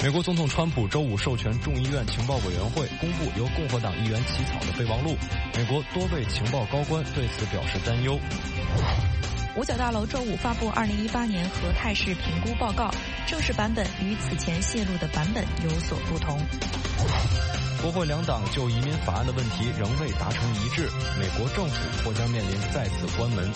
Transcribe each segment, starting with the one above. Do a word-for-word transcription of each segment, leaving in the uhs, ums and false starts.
美国总统川普周五授权众议院情报委员会公布由共和党议员起草的备忘录，美国多位情报高官对此表示担忧。 五角大楼周五发布二零一八年核态势评估报告，正式版本与此前泄露的版本有所不同。 国会两党就移民法案的问题仍未达成一致，美国政府或将面临再次关门。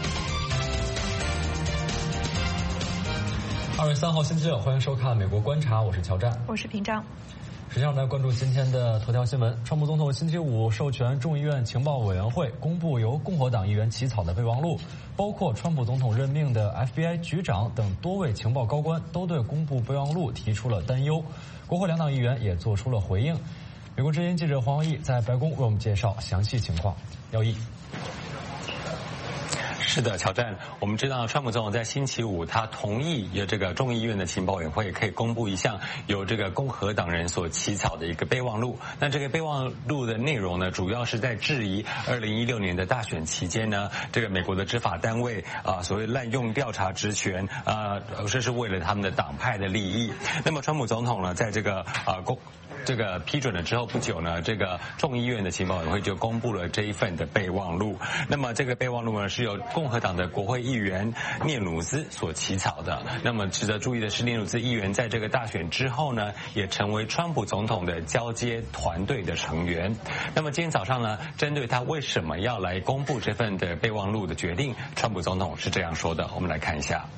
二月三号星期六，欢迎收看《美国观察》，我是乔战， 我是平章。 首先，我们来关注今天的头条新闻。川普总统星期五授权众议院情报委员会公布由共和党议员起草的备忘录，包括川普总统任命的 F B I 局长等多位情报高官都对公布备忘录提出了担忧。国会两党议员也做出了回应。美国之音记者黄耀义在白宫为我们介绍详细情况。耀义。 是的，乔战，我们知道川普总统在星期五他同意由这个众议院的情报委员会可以公布一项由这个共和党人所起草的一个备忘录。那这个备忘录的内容呢，主要是在质疑二零一六年的大选期间呢，这个美国的执法单位啊所谓滥用调查职权啊，这是为了他们的党派的利益。那么川普总统呢，在这个啊公这个批准了之后不久呢，这个众议院的情报委员会就公布了这一份的备忘录。那么这个备忘录呢，是由共和党的国会议员聂鲁兹所起草的。那么值得注意的是，聂鲁兹议员在这个大选之后呢，也成为川普总统的交接团队的成员。那么今天早上呢，针对他为什么要来公布这份的备忘录的决定，川普总统是这样说的，我们来看一下。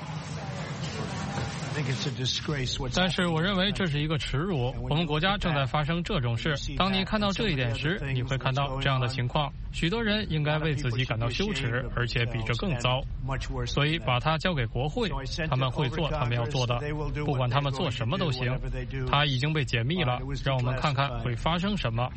但是我认为这是一个耻辱，我们国家正在发生这种事。当你看到这一点时，你会看到这样的情况，许多人应该为自己感到羞耻，而且比这更糟。所以把它交给国会，他们会做他们要做的，不管他们做什么都行。它已经被解密了，让我们看看会发生什么。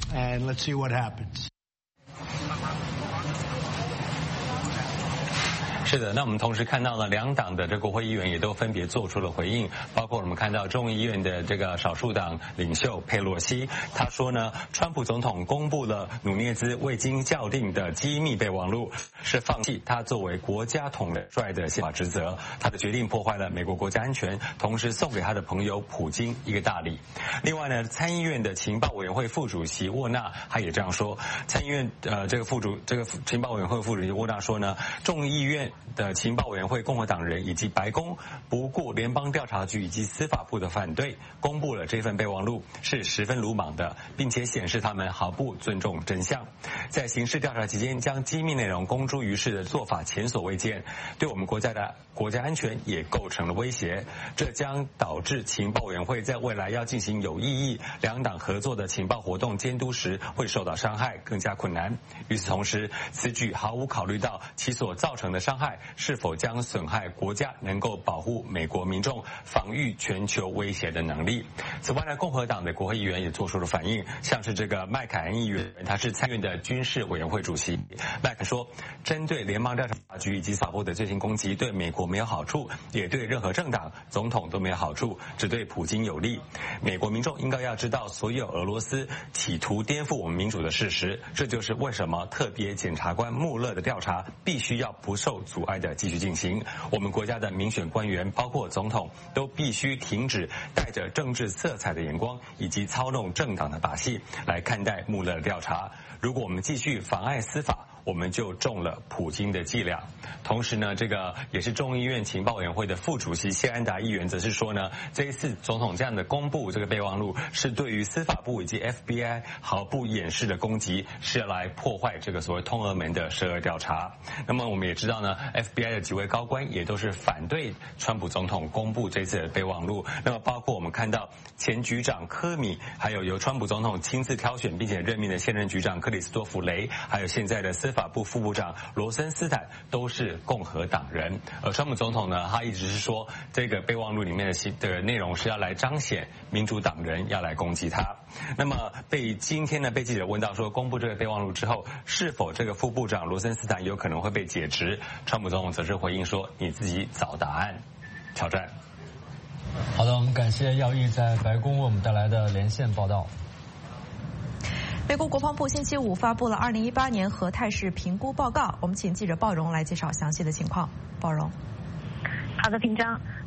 是的，那我们同时看到了两党的这国会议员也都分别做出了回应，包括我们看到众议院的这个少数党领袖佩洛西，他说呢，川普总统公布了努涅兹未经校订的机密备忘录，是放弃他作为国家统帅的宪法职责，他的决定破坏了美国国家安全，同时送给他的朋友普京一个大礼。另外呢，参议院的情报委员会副主席沃纳他也这样说，参议院呃这个副主这个情报委员会副主席沃纳说呢，众议院的情报委员会共和党人以及白宫不顾联邦调查局以及司法部的反对，公布了这份备忘录，是十分鲁莽的，并且显示他们毫不尊重真相。在刑事调查期间将机密内容公诸于世的做法前所未见，对我们国家的国家安全也构成了威胁。这将导致情报委员会在未来要进行有意义两党合作的情报活动监督时会受到伤害，更加困难。与此同时，此举毫无考虑到其所造成的伤害是否将损害国家能够保护美国民众防御全球威胁的能力。此外呢，共和党的国会议员也做出了反应，像是这个麦凯恩议员，他是参议院的军事委员会主席。麦凯说，针对联邦调查局以及司法部的最新攻击对美国没有好处，也对任何政党总统都没有好处，只对普京有利。美国民众应该要知道所有俄罗斯企图颠覆我们民主的事实，这就是为什么特别检察官穆勒的调查必须要不受阻碍的继续进行。我们国家的民选官员包括总统都必须停止带着政治色彩的眼光以及操弄政党的把戏来看待穆勒的调查。如果我们继续妨碍司法，我们就中了普京的伎俩。同时呢，这个也是众议院情报委员会的副主席谢安达议员则是说呢，这一次总统这样的公布这个备忘录是对于司法部以及 F B I 毫不掩饰的攻击，是要来破坏这个所谓通俄门的涉俄调查。那么我们也知道呢 F B I 的几位高官也都是反对川普总统公布这次的备忘录。那么包括我们看到前局长科米，还有由川普总统亲自挑选并且任命的现任局长克里斯多弗雷，还有现在的司法部副部长罗森斯坦都是共和党人。而川普总统呢，他一直是说这个备忘录里面的的内容是要来彰显民主党人要来攻击他。那么被今天呢被记者问到说，公布这个备忘录之后，是否这个副部长罗森斯坦有可能会被解职？川普总统则是回应说，你自己找答案。挑战。 好的，我们感谢耀义在白宫为我们带来的连线报道。 美国国防部星期五发布了二零一八年核态势评估报告，我们请记者鲍荣来介绍详细的情况。鲍荣。 好的，平章。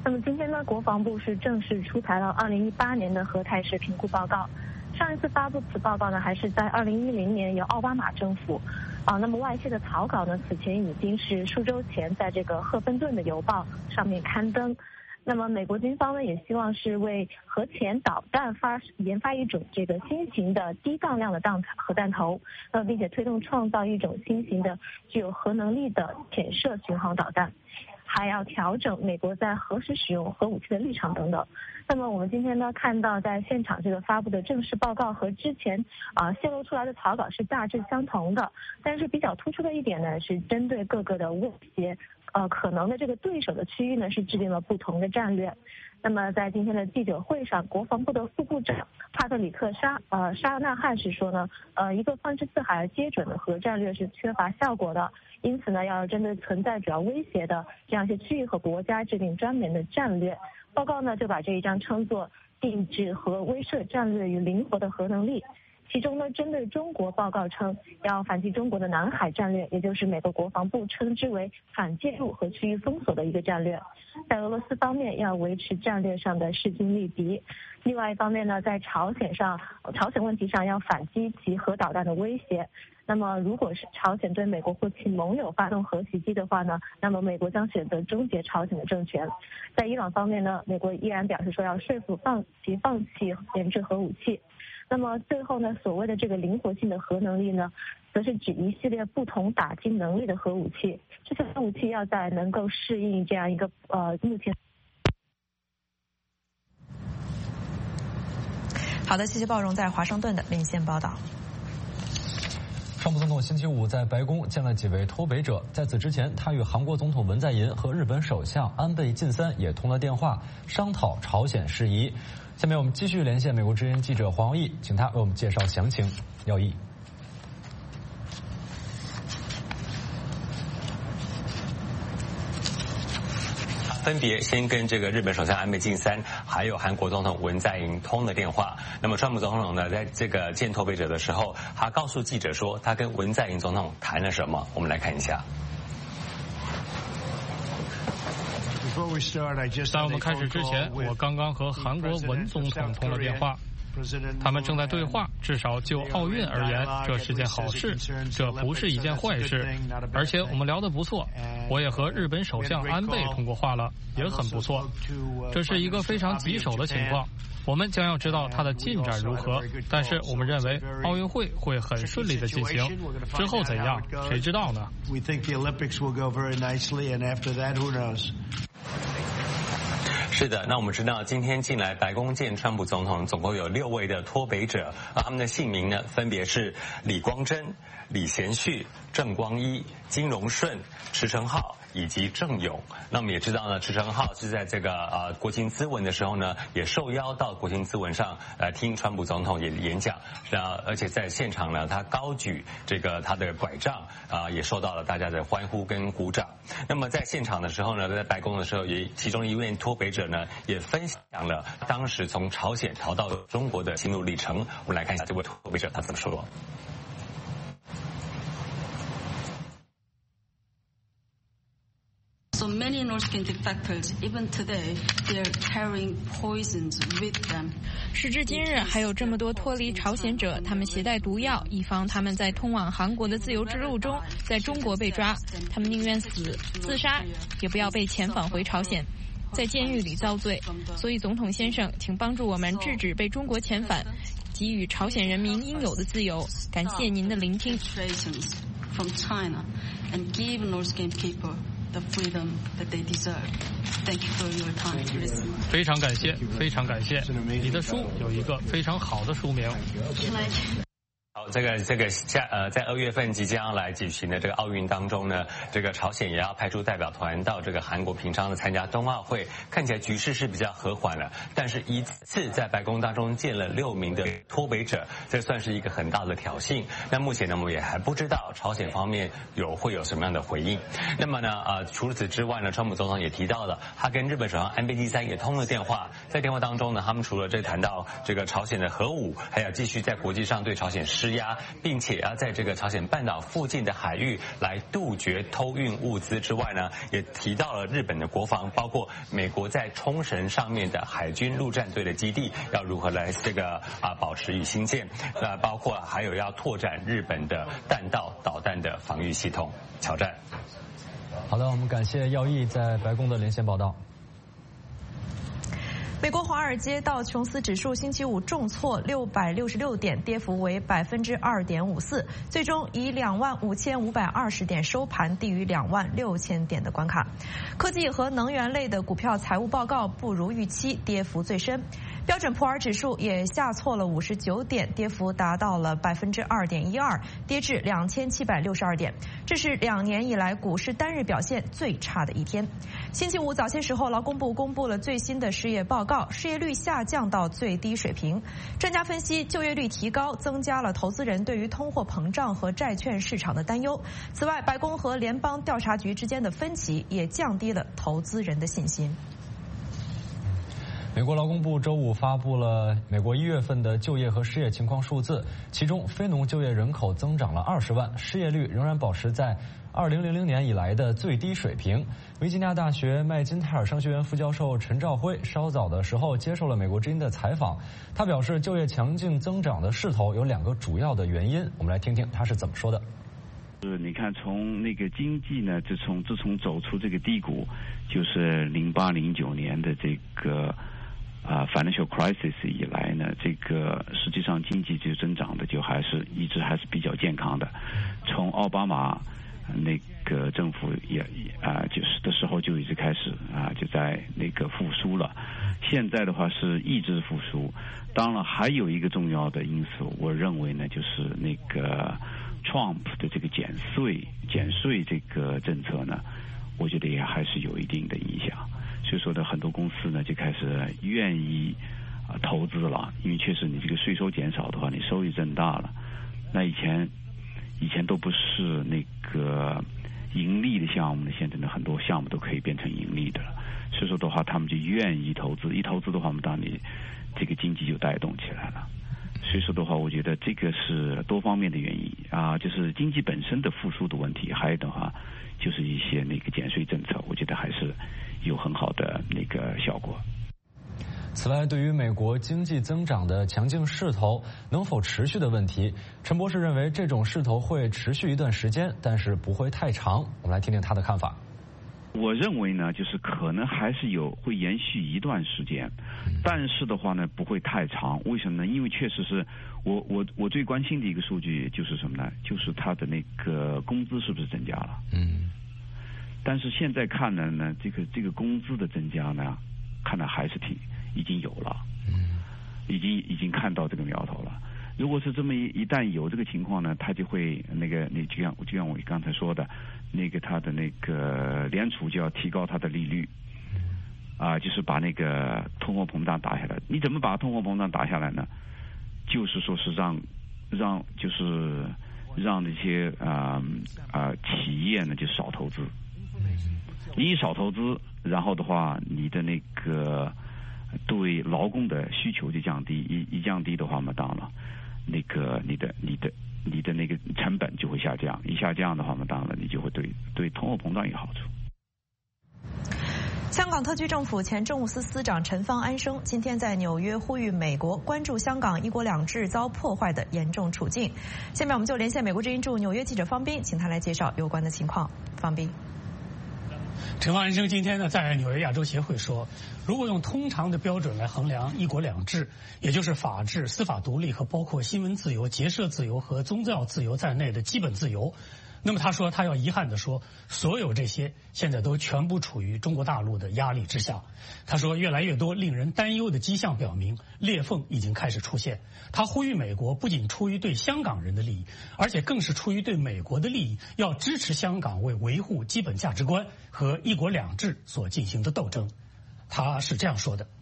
那么今天呢，国防部是正式出台了二零一八年的核态势评估报告。上一次发布此报告呢，还是在二零一零年由奥巴马政府。啊，那么外泄的草稿呢，此前已经是数周前在这个赫芬顿的邮报上面刊登。那么美国军方呢，也希望是为核潜导弹发研发一种这个新型的低当量的弹核弹头，呃，并且推动创造一种新型的具有核能力的潜射巡航导弹。还要调整美国在何时使用核武器的立场等等。那么我们今天呢看到在现场这个发布的正式报告和之前啊、呃、泄露出来的草稿是大致相同的，但是比较突出的一点呢是针对各个的威胁呃可能的这个对手的区域呢是制定了不同的战略。那么在今天的记者会上，国防部的副部长帕特里克沙呃沙纳汉是说呢，呃一个放之四海皆准的核战略是缺乏效果的，因此呢要针对存在主要威胁的这样一些区域和国家制定专门的战略。报告呢就把这一章称作定制核威慑战略与灵活的核能力。其中呢，针对中国，报告称要反击中国的南海战略，也就是美国国防部称之为反介入和区域封锁的一个战略。在俄罗斯方面，要维持战略上的势均力敌。另外一方面呢，在朝鲜上，朝鲜问题上要反击其核导弹的威胁。那么，如果是朝鲜对美国或其盟友发动核袭击的话呢，那么美国将选择终结朝鲜的政权。在伊朗方面呢，美国依然表示说要说服放其放弃研制核武器。那么最后呢，所谓的这个灵活性的核能力呢，则是指一系列不同打击能力的核武器。这些核武器要在能够适应这样一个呃目前。 好的，谢谢鲍荣在华盛顿的连线报道。 川普总统星期五在白宫见了几位脱北者，在此之前，他与韩国总统文在寅和日本首相安倍晋三也通了电话，商讨朝鲜事宜。下面我们继续连线美国之音记者黄耀义，请他为我们介绍详情。耀义。 分别先跟这个日本首相安倍晋三，还有韩国总统文在寅通了电话。那么川普总统呢，在这个见脱北者的时候，他告诉记者说，他跟文在寅总统谈了什么？我们来看一下。 在我们开始之前，我刚刚和韩国文总统通了电话。他们正在对话，至少就奥运而言，这是件好事，这不是一件坏事。而且我们聊得不错，我也和日本首相安倍通过话了，也很不错。这是一个非常棘手的情况，我们将要知道它的进展如何。但是我们认为奥运会会很顺利的进行，之后怎样，谁知道呢？ 是的，那我们知道今天进来白宫见川普总统，总共有六位的脱北者，而他们的姓名呢，分别是李光珍、李贤旭、郑光一、金荣顺、池承浩以及郑勇。那我们也知道呢，池承浩是在这个呃国情咨文的时候呢，也受邀到国情咨文上来听川普总统也演讲。那而且在现场呢，他高举这个他的拐杖啊、呃，也受到了大家的欢呼跟鼓掌。那么在现场的时候呢，在白宫的时候，也其中一位脱北者呢，也分享了当时从朝鲜逃到中国的心路历程。我们来看一下这位脱北者他怎么说。 So many North Korean defectors, even today, they are carrying poisons with them. 时至今日，还有这么多脱离朝鲜者，他们携带毒药，以防他们在通往韩国的自由之路中，在中国被抓。他们宁愿死、自杀，也不要被遣返回朝鲜，在监狱里遭罪。所以，总统先生，请帮助我们制止被中国遣返，给予朝鲜人民应有的自由。感谢您的聆听。 From China and give North Korean people the freedom that they deserve. Thank you for your time. 非常感谢，非常感谢。你的书有一个非常好的书名。 好，这个这个下呃，在二月份即将来举行的这个奥运当中呢，这个朝鲜也要派出代表团到这个韩国平昌的参加冬奥会，看起来局势是比较和缓了。但是一次在白宫当中见了六名的脱北者，这算是一个很大的挑衅。那目前呢，我们也还不知道朝鲜方面有会有什么样的回应。那么呢，呃，除此之外呢，川普总统也提到了，他跟日本首相安倍晋三也通了电话，在电话当中呢，他们除了这谈到这个朝鲜的核武，还要继续在国际上对朝鲜施压，并且要在这个朝鲜半岛附近的海域来杜绝偷运物资之外呢，也提到了日本的国防，包括美国在冲绳上面的海军陆战队的基地要如何来这个啊保持与新建，那包括还有要拓展日本的弹道导弹的防御系统。挑战。 好的，我们感谢耀毅在白宫的连线报道。 美国华尔街道琼斯指数星期五重挫六百六十六点，跌幅为百分之二点五四，最终以两万五千五百二十点收盘，低于两万六千点的关卡。科技和能源类的股票财务报告不如预期，跌幅最深。标准普尔指数也下挫了五十九点，跌幅达到了百分之二点一二，跌至两千七百六十二点，这是两年以来股市单日表现最差的一天。星期五早些时候，劳工部公布了最新的失业报告，失业率下降到最低水平。专家分析，就业率提高增加了投资人对于通货膨胀和债券市场的担忧。此外，白宫和联邦调查局之间的分歧也降低了投资人的信心。 美国劳工部周五发布了美国一月份的就业和失业情况数字，其中非农就业人口增长了二十万，失业率仍然保持在二零零零年以来的最低水平。维吉尼亚大学麦金泰尔商学院副教授陈兆辉稍早的时候接受了美国之音的采访，他表示，就业强劲增长的势头有两个主要的原因，我们来听听他是怎么说的。 是你看，从那个经济呢，自从自从走出这个低谷，就是零八零九年的这个。啊 ，financial crisis 以来呢，这个实际上经济就增长的就还是一直还是比较健康的。从奥巴马那个政府也啊就是的时候就一直开始啊就在那个复苏了。现在的话是一直复苏。当然还有一个重要的因素，我认为呢就是那个 Trump 的这个减税减税这个政策呢，我觉得也还是有一定的影响。所以说呢，很多公司呢就开始愿意啊投资了，因为确实你这个税收减少的话，你收益增大了。那以前以前都不是那个盈利的项目呢，现在呢很多项目都可以变成盈利的了。所以说的话，他们就愿意投资，一投资的话，我们当你这个经济就带动起来了。所以说的话，我觉得这个是多方面的原因啊，就是经济本身的复苏的问题，还有的话就是一些那个减税政策，我觉得还是有很好的那个效果。 此外，对于美国经济增长的强劲势头能否持续的问题，陈博士认为这种势头会持续一段时间，但是不会太长。我们来听听他的看法。 我认为呢，就是可能还是有会延续一段时间，但是的话呢，不会太长。为什么呢？因为确实是我我我最关心的一个数据就是什么呢？就是他的那个工资是不是增加了？嗯。但是现在看呢呢，这个这个工资的增加呢，看来还是挺已经有了，嗯，已经已经看到这个苗头了。如果是这么一一旦有这个情况呢，他就会那个那就像就像我刚才说的，那个他的那个联储就要提高他的利率，啊、呃，就是把那个通货膨胀打下来。你怎么把通货膨胀打下来呢？就是说是让让就是让那些啊啊、呃、企业呢就少投资。你一少投资，然后的话，你的那个对劳工的需求就降低，一一降低的话嘛，当然了，那个你的你的你的那个成本就会下降，一下降的话嘛，当然了，你就会对对通货膨胀有好处。 香港特区政府前政务司司长陈方安生今天在纽约呼吁美国关注香港一国两制遭破坏的严重处境。下面我们就连线美国之音驻纽约记者方斌，请他来介绍有关的情况。方斌。 陈方安生今天呢在纽约亚洲协会说，如果用通常的标准来衡量一国两制，也就是法治、司法独立和包括新闻自由、结社自由和宗教自由在内的基本自由，那么他说他要遗憾地说，所有这些现在都全部处于中国大陆的压力之下。他说越来越多令人担忧的迹象表明裂缝已经开始出现。他呼吁美国不仅出于对香港人的利益，而且更是出于对美国的利益，要支持香港为维护基本价值观和一国两制所进行的斗争。他是这样说的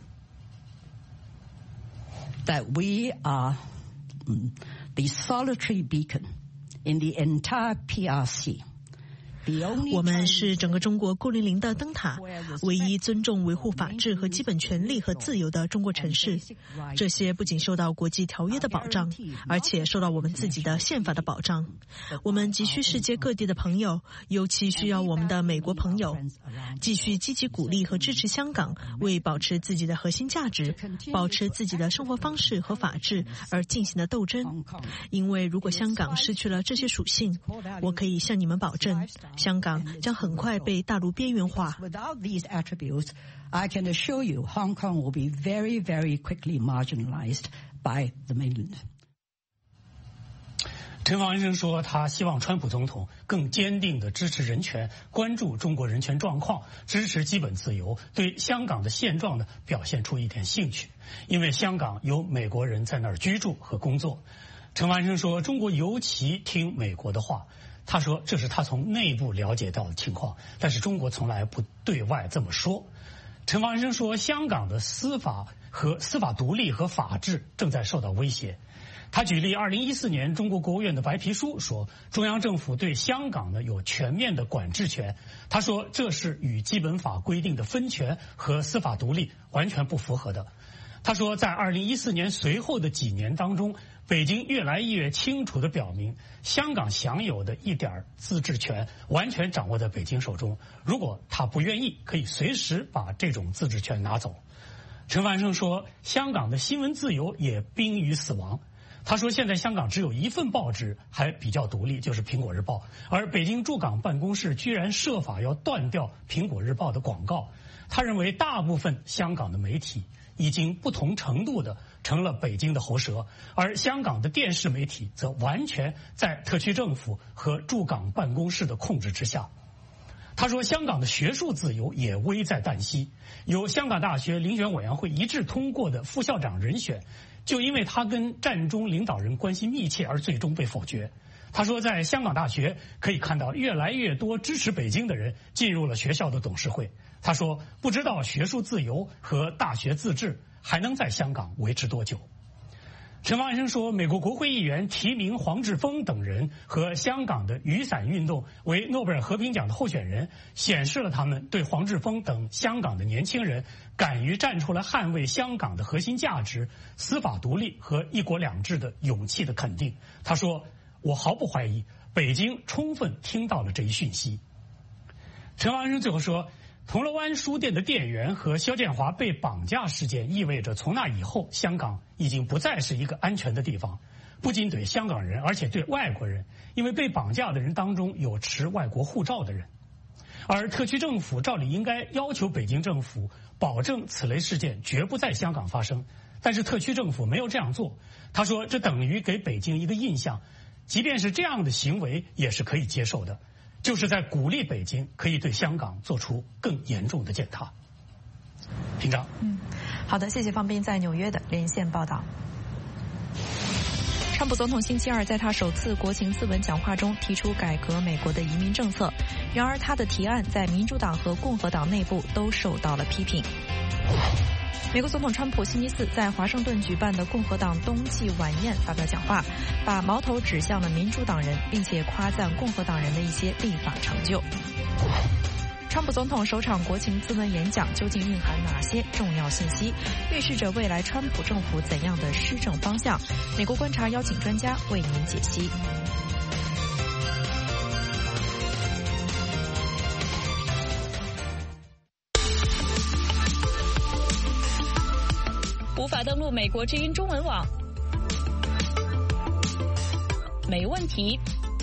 ：That we are the solitary beacon in the entire P R C 我们是整个中国孤零零的灯塔，唯一尊重维护法治和基本权利和自由的中国城市。这些不仅受到国际条约的保障，而且受到我们自己的宪法的保障。我们急需世界各地的朋友，尤其需要我们的美国朋友，继续积极鼓励和支持香港为保持自己的核心价值、保持自己的生活方式和法治而进行的斗争。因为如果香港失去了这些属性，我可以向你们保证，香港将很快被大陆边缘化。 Without these attributes, I can assure you Hong Kong will be very, very quickly marginalized by the mainland. 陈方安生说，他希望川普总统更坚定地支持人权，关注中国人权状况，支持基本自由，对香港的现状呢表现出一点兴趣，因为香港有美国人在那儿居住和工作。陈方安生说，中国尤其听美国的话。他说这是他从内部了解到的情况，但是中国从来不对外这么说。陈方安生说，香港的司法和司法独立和法治正在受到威胁。他举例二零一四年中国国务院的白皮书说，中央政府对香港呢有全面的管制权。他说这是与基本法规定的分权和司法独立完全不符合的。他说在二零一四年随后的几年当中，北京越来越清楚地表明，香港享有的一点自治权完全掌握在北京手中，如果他不愿意，可以随时把这种自治权拿走。陈方安生说，香港的新闻自由也濒于死亡。他说现在香港只有一份报纸还比较独立，就是苹果日报，而北京驻港办公室居然设法要断掉苹果日报的广告。他认为大部分香港的媒体已经不同程度的成了北京的喉舌，而香港的电视媒体则完全在特区政府和驻港办公室的控制之下。他说香港的学术自由也危在旦夕，由香港大学遴选委员会一致通过的副校长人选，就因为他跟战中领导人关系密切而最终被否决。他说在香港大学可以看到越来越多支持北京的人进入了学校的董事会。他说不知道学术自由和大学自治还能在香港维持多久。陈方安生说，美国国会议员提名黄志峰等人和香港的雨伞运动为诺贝尔和平奖的候选人，显示了他们对黄志峰等香港的年轻人敢于站出来捍卫香港的核心价值、司法独立和一国两制的勇气的肯定。他说，我毫不怀疑北京充分听到了这一讯息。陈方安生最后说，铜锣湾书店的店员和肖建华被绑架事件意味着从那以后香港已经不再是一个安全的地方，不仅对香港人，而且对外国人，因为被绑架的人当中有持外国护照的人。而特区政府照理应该要求北京政府保证此类事件绝不在香港发生，但是特区政府没有这样做。他说这等于给北京一个印象，即便是这样的行为也是可以接受的，就是在鼓励北京可以对香港做出更严重的践踏。平章， 嗯，好的，谢谢方斌在纽约的连线报道。 川普总统星期二在他首次国情咨文讲话中提出改革美国的移民政策，然而他的提案在民主党和共和党内部都受到了批评。美国总统川普星期四在华盛顿举办的共和党冬季晚宴发表讲话，把矛头指向了民主党人，并且夸赞共和党人的一些立法成就。川普总统首场国情咨文演讲究竟蕴含哪些重要信息，预示着未来川普政府怎样的施政方向？美国观察邀请专家为您解析。无法登录美国之音中文网？没问题。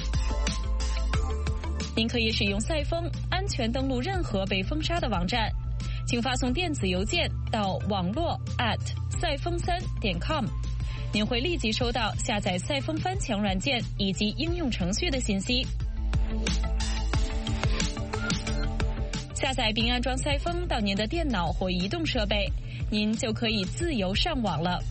您可以使用赛风安全登录任何被封杀的网站，请发送电子邮件到网络 at 赛风三点 com， 您会立即收到下载赛风翻墙软件以及应用程序的信息。下载并安装赛风到您的电脑或移动设备，您就可以自由上网了。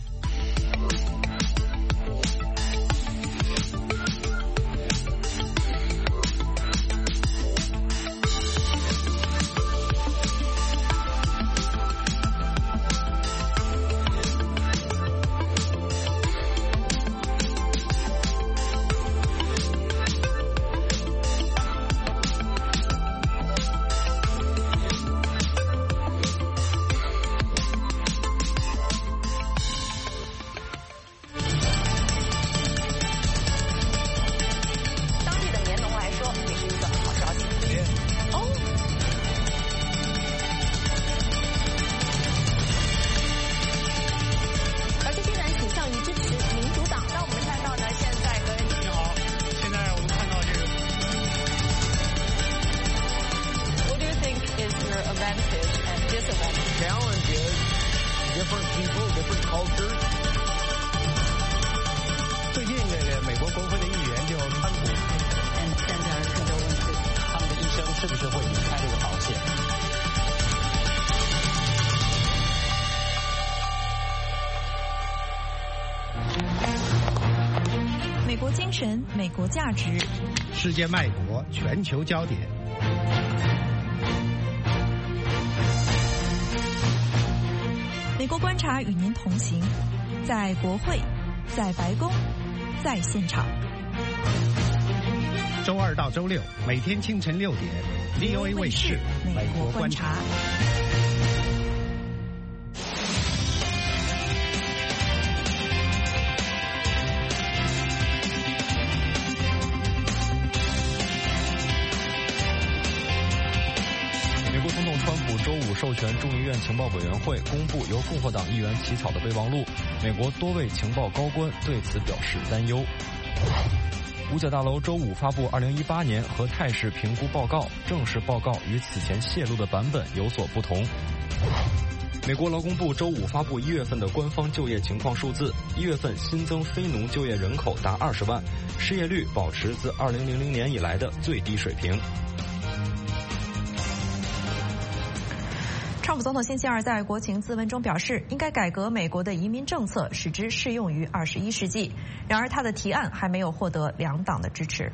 元，美国价值。 世界脉搏，全球焦点。 美国观察与您同行，在国会，在白宫，在现场。 周二到周六，每天清晨六点 ，V O A 卫视《美国观察》。 美国总统川普周五授权众议院情报委员会公布由共和党议员起草的备忘录，美国多位情报高官对此表示担忧。五角大楼周五发布二零一八年核态势评估报告，正式报告与此前泄露的版本有所不同。美国劳工部周五发布一月份的官方就业情况数字，一月份新增非农就业人口达二十万，失业率保持自二零零零年以来的最低水平。 川普总统星期二在国情咨文中表示，应该改革美国的移民政策，使之适用于二十一世纪。然而，他的提案还没有获得两党的支持。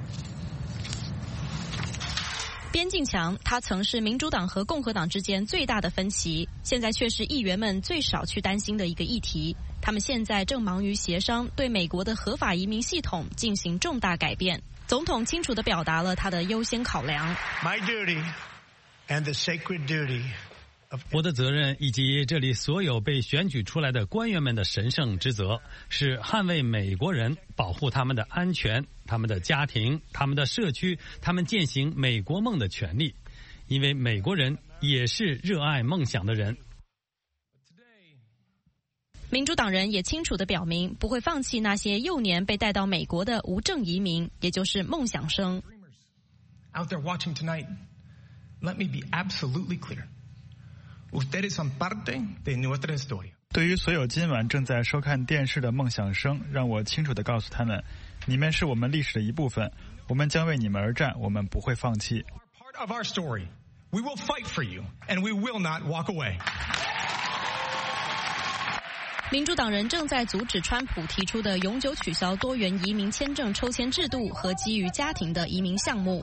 边境墙，它曾是民主党和共和党之间最大的分歧，现在却是议员们最少去担心的一个议题。他们现在正忙于协商对美国的合法移民系统进行重大改变。总统清楚地表达了他的优先考量。 My duty and the sacred duty 我的责任以及这里所有被选举出来的官员们的神圣职责，是捍卫美国人，保护他们的安全、他们的家庭、他们的社区、他们践行美国梦的权利。因为美国人也是热爱梦想的人。 民主党人也清楚地表明，不会放弃那些幼年被带到美国的无证移民，也就是梦想生。 Out there watching tonight, let me be absolutely clear. 对于所有今晚正在收看电视的梦想生，让我清楚地告诉他们，你们是我们历史的一部分，我们将为你们而战，我们不会放弃。 民主党人正在阻止川普提出的永久取消多元移民签证抽签制度和基于家庭的移民项目。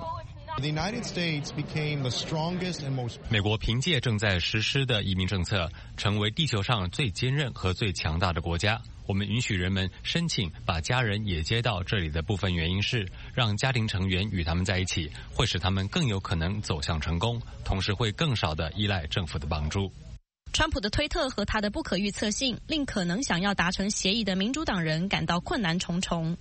美国凭借正在实施的移民政策，成为地球上最坚韧和最强大的国家。我们允许人们申请把家人也接到这里的部分原因是，让家庭成员与他们在一起，会使他们更有可能走向成功，同时会更少的依赖政府的帮助。 川普的推特和他的不可预测性，令可能想要达成协议的民主党人感到困难重重。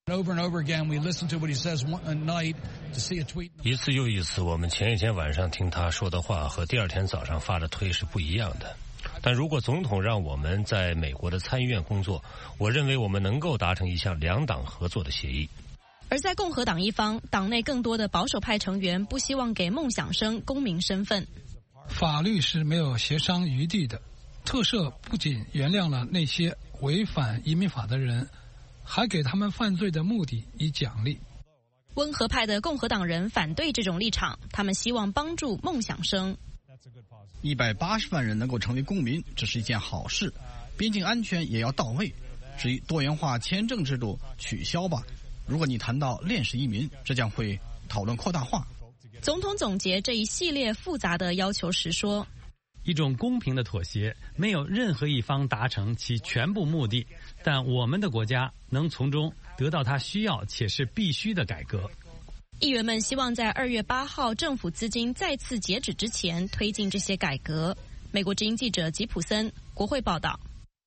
一次又一次，我们前一天晚上听他说的话和第二天早上发的推是不一样的。但如果总统让我们在美国的参议院工作，我认为我们能够达成一项两党合作的协议。 而在共和党一方，党内更多的保守派成员不希望给梦想生公民身份。 法律是没有协商余地的，特赦不仅原谅了那些违反移民法的人，还给他们犯罪的目的以奖励。 温和派的共和党人反对这种立场，他们希望帮助梦想生。 一百八十万人能够成为公民，这是一件好事。边境安全也要到位。至于多元化签证制度，取消吧。如果你谈到链式移民，这将会讨论扩大化。 总统总结这一系列复杂的要求时说， 一种公平的妥协，没有任何一方达成其全部目的，但我们的国家能从中得到他需要且是必须的改革。 议员们希望在二月八号政府资金再次截止之前推进这些改革。美国之音记者吉普森，国会报道。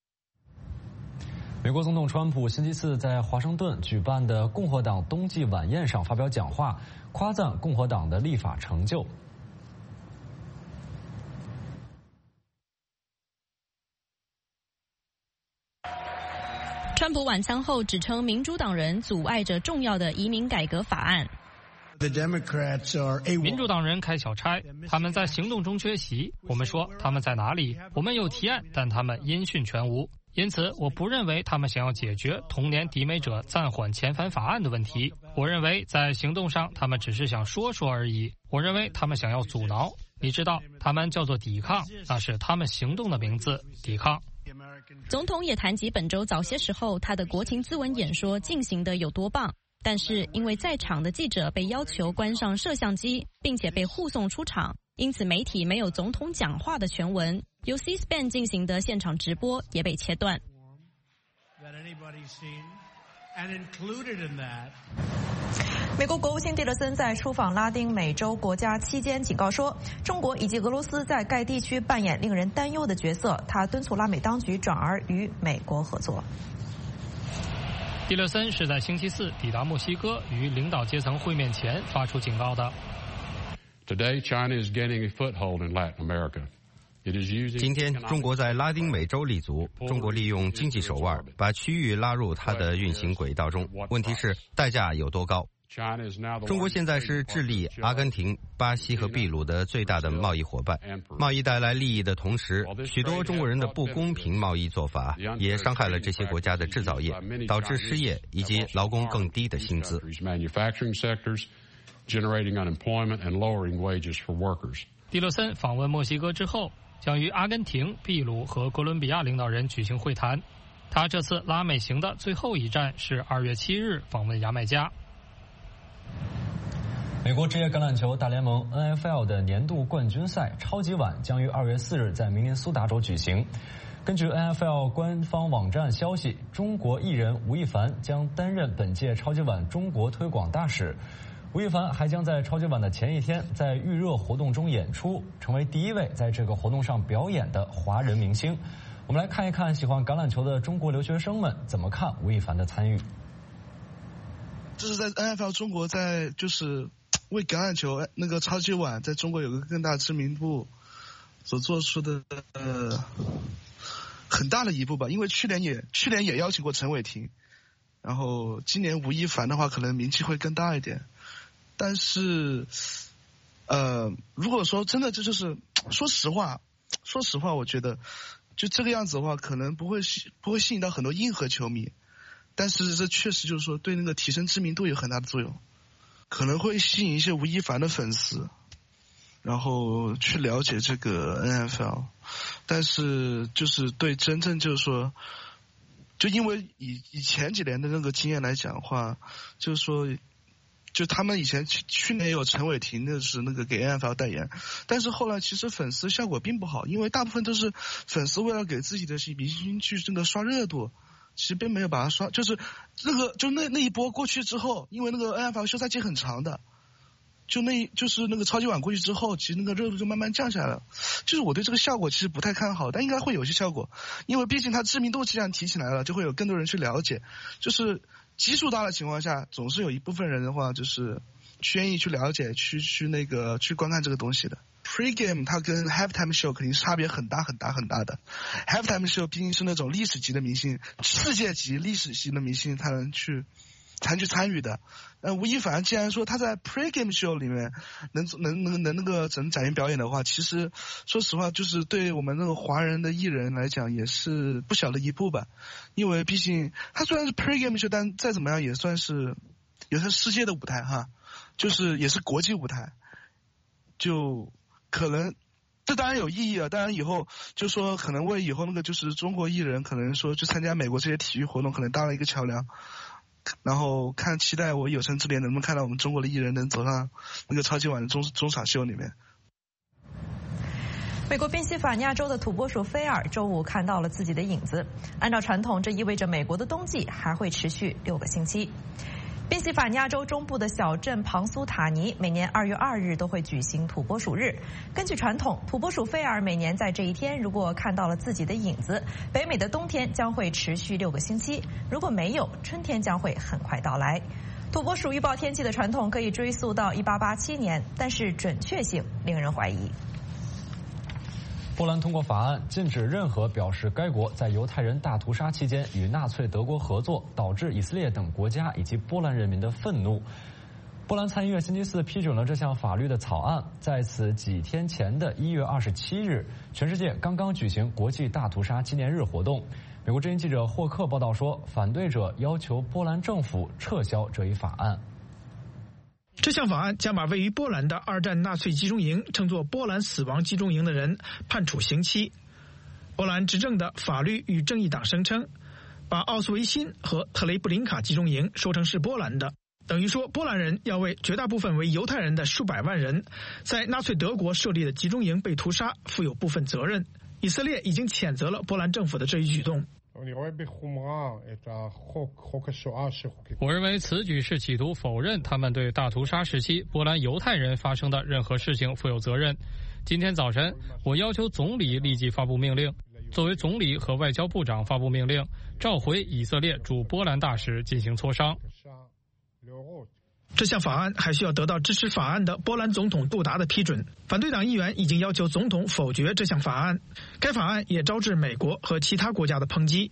美国总统川普星期四在华盛顿举办的共和党冬季晚宴上发表讲话，夸赞共和党的立法成就。 川普晚餐后指称民主党人阻碍着重要的移民改革法案。 民主党人开小差，他们在行动中缺席。我们说他们在哪里？我们有提案，但他们音讯全无。因此，我不认为他们想要解决童年抵美者暂缓遣返法案的问题。我认为在行动上，他们只是想说说而已。我认为他们想要阻挠。你知道，他们叫做抵抗，那是他们行动的名字，抵抗。 总统也谈及本周早些时候他的国情咨文演说进行的有多棒。 但是因为在场的记者被要求关上摄像机，并且被护送出场，因此媒体没有总统讲话的全文。由 C-SPAN 进行的现场直播也被切断。 美国国务卿蒂勒森在出访拉丁美洲国家期间警告说，中国以及俄罗斯在该地区扮演令人担忧的角色。他敦促拉美当局转而与美国合作。 蒂勒森是在星期四抵达墨西哥与领导阶层会面前发出警告的。 Today, China is gaining a foothold in Latin America. 今天，中国在拉丁美洲立足。中国利用经济手腕，把区域拉入它的运行轨道中。问题是，代价有多高？中国现在是智利、阿根廷、巴西和秘鲁的最大的贸易伙伴。贸易带来利益的同时，许多中国人的不公平贸易做法也伤害了这些国家的制造业，导致失业以及劳工更低的薪资。 蒂勒森访问墨西哥之后，将与阿根廷、秘鲁和哥伦比亚领导人举行会谈。他这次拉美行的最后一站是二月七日访问牙买加。 美国职业橄榄球大联盟 N F L 的年度冠军赛超级碗将于二月四日在明尼苏达州举行。根据 N F L 官方网站消息，中国艺人吴亦凡将担任本届超级碗中国推广大使。吴亦凡还将在超级碗的前一天在预热活动中演出，成为第一位在这个活动上表演的华人明星。我们来看一看喜欢橄榄球的中国留学生们怎么看吴亦凡的参与。 这是在 N F L 中国在就是为橄榄球那个超级碗在中国有个更大知名度所做出的呃很大的一步吧。因为去年也去年也邀请过陈伟霆，然后今年吴亦凡的话可能名气会更大一点。但是呃如果说真的这就是说实话说实话我觉得就这个样子的话可能不会不会吸引到很多硬核球迷，但是这确实就是说对那个提升知名度有很大的作用，可能会吸引一些吴亦凡的粉丝，然后去了解这个 N F L。 但是就是对真正就是说就因为以以前几年的那个经验来讲的话，就是说就他们以前去去年有陈伟霆的是那个给 N F L 代言，但是后来其实粉丝效果并不好，因为大部分都是粉丝为了给自己的明星去这个刷热度，其实并没有把它刷，就是那个就那那一波过去之后，因为那个 N F L 休赛期很长的，就那就是那个超级碗过去之后，其实那个热度就慢慢降下来了。就是我对这个效果其实不太看好，但应该会有一些效果，因为毕竟它知名度既然提起来了，就会有更多人去了解。就是基数大的情况下，总是有一部分人的话，就是愿意去了解，去去那个去观看这个东西的。Pre-game 它跟 halftime show 肯定是差别很大很大很大的。halftime show 毕竟是那种历史级的明星，世界级历史级的明星才能去才能去参与的。那吴亦凡既然说他在 pre-game show 里面能能能能那个能展现表演的话，其实说实话就是对我们那个华人的艺人来讲也是不小的一步吧。因为毕竟他虽然是 pre-game show， 但再怎么样也算是也是世界的舞台哈，就是也是国际舞台，就可能这当然有意义了。当然以后就说可能为以后那个就是中国艺人可能说去参加美国这些体育活动可能搭了一个桥梁，然后看期待我有生之年能不能看到我们中国的艺人能走上那个超级碗的中中场秀里面。 美国宾夕法尼亚州的土拨鼠菲尔周五看到了自己的影子，按照传统这意味着美国的冬季还会持续六个星期。宾夕法尼亚州中部的小镇庞苏塔尼每年二月二日都会举行土拨鼠日。根据传统，土拨鼠菲尔每年在这一天如果看到了自己的影子，北美的冬天将会持续六个星期；如果没有，春天将会很快到来。土拨鼠预报天气的传统可以追溯到一八八七年，但是准确性令人怀疑。 波兰通过法案，禁止任何表示该国在犹太人大屠杀期间与纳粹德国合作，导致以色列等国家以及波兰人民的愤怒。波兰参议院星期四批准了这项法律的草案。在此几天前的一月二十七日，全世界刚刚举行国际大屠杀纪念日活动。美国之音记者霍克报道说，反对者要求波兰政府撤销这一法案。 这项法案将把位于波兰的二战纳粹集中营称作波兰死亡集中营的人判处刑期。波兰执政的法律与正义党声称，把奥斯维辛和特雷布林卡集中营说成是波兰的， 等于说，波兰人要为绝大部分为犹太人的数百万人在纳粹德国设立的集中营被屠杀负有部分责任。以色列已经谴责了波兰政府的这一举动。 我认为此举是企图否认他们对大屠杀时期波兰犹太人发生的任何事情负有责任。今天早晨，我要求总理立即发布命令，作为总理和外交部长发布命令，召回以色列驻波兰大使进行磋商。 这项法案还需要得到支持法案的波兰总统杜达的批准。反对党议员已经要求总统否决这项法案。该法案也招致美国和其他国家的抨击。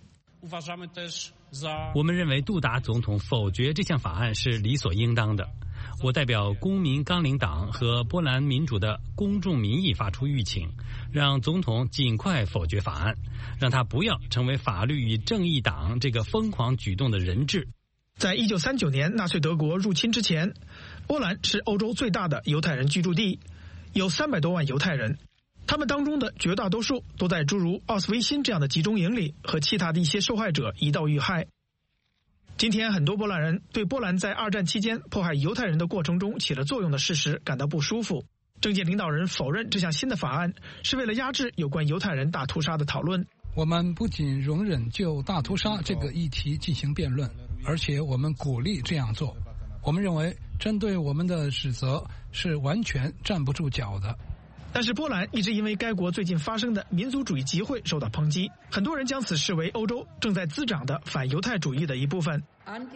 我们认为杜达总统否决这项法案是理所应当的。我代表公民纲领党和波兰民主的公众民意发出预请，让总统尽快否决法案，让他不要成为法律与正义党这个疯狂举动的人质。 在一九三九年纳粹德国入侵之前，波兰是欧洲最大的犹太人居住地，有三百多万犹太人，他们当中的绝大多数都在诸如奥斯威辛这样的集中营里和其他的一些受害者一道遇害。今天很多波兰人对波兰在二战期间迫害犹太人的过程中起了作用的事实感到不舒服。政界领导人否认这项新的法案是为了压制有关犹太人大屠杀的讨论。 我们不仅容忍就大屠杀这个议题进行辩论，而且我们鼓励这样做。我们认为针对我们的指责是完全站不住脚的。 但是波兰一直因为该国最近发生的民族主义集会受到抨击，很多人将此视为欧洲正在滋长的反犹太主义的一部分。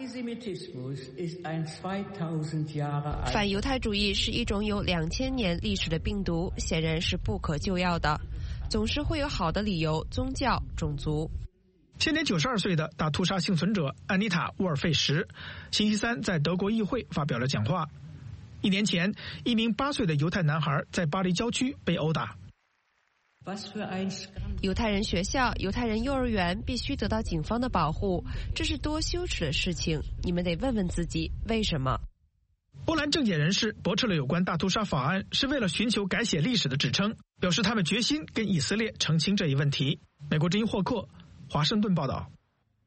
反犹太主义是一种有两千年历史的病毒，显然是不可救药的，总是会有好的理由，宗教、种族。 现年九十二岁的大屠杀幸存者安妮塔·沃尔费什，星期三在德国议会发表了讲话。一年前，一名八岁的犹太男孩在巴黎郊区被殴打。 犹太人学校、犹太人幼儿园必须得到警方的保护，这是多羞耻的事情！你们得问问自己，为什么？ 波兰政界人士驳斥了有关大屠杀法案是为了寻求改写历史的指称，表示他们决心跟以色列澄清这一问题。美国之音霍克，华盛顿报道。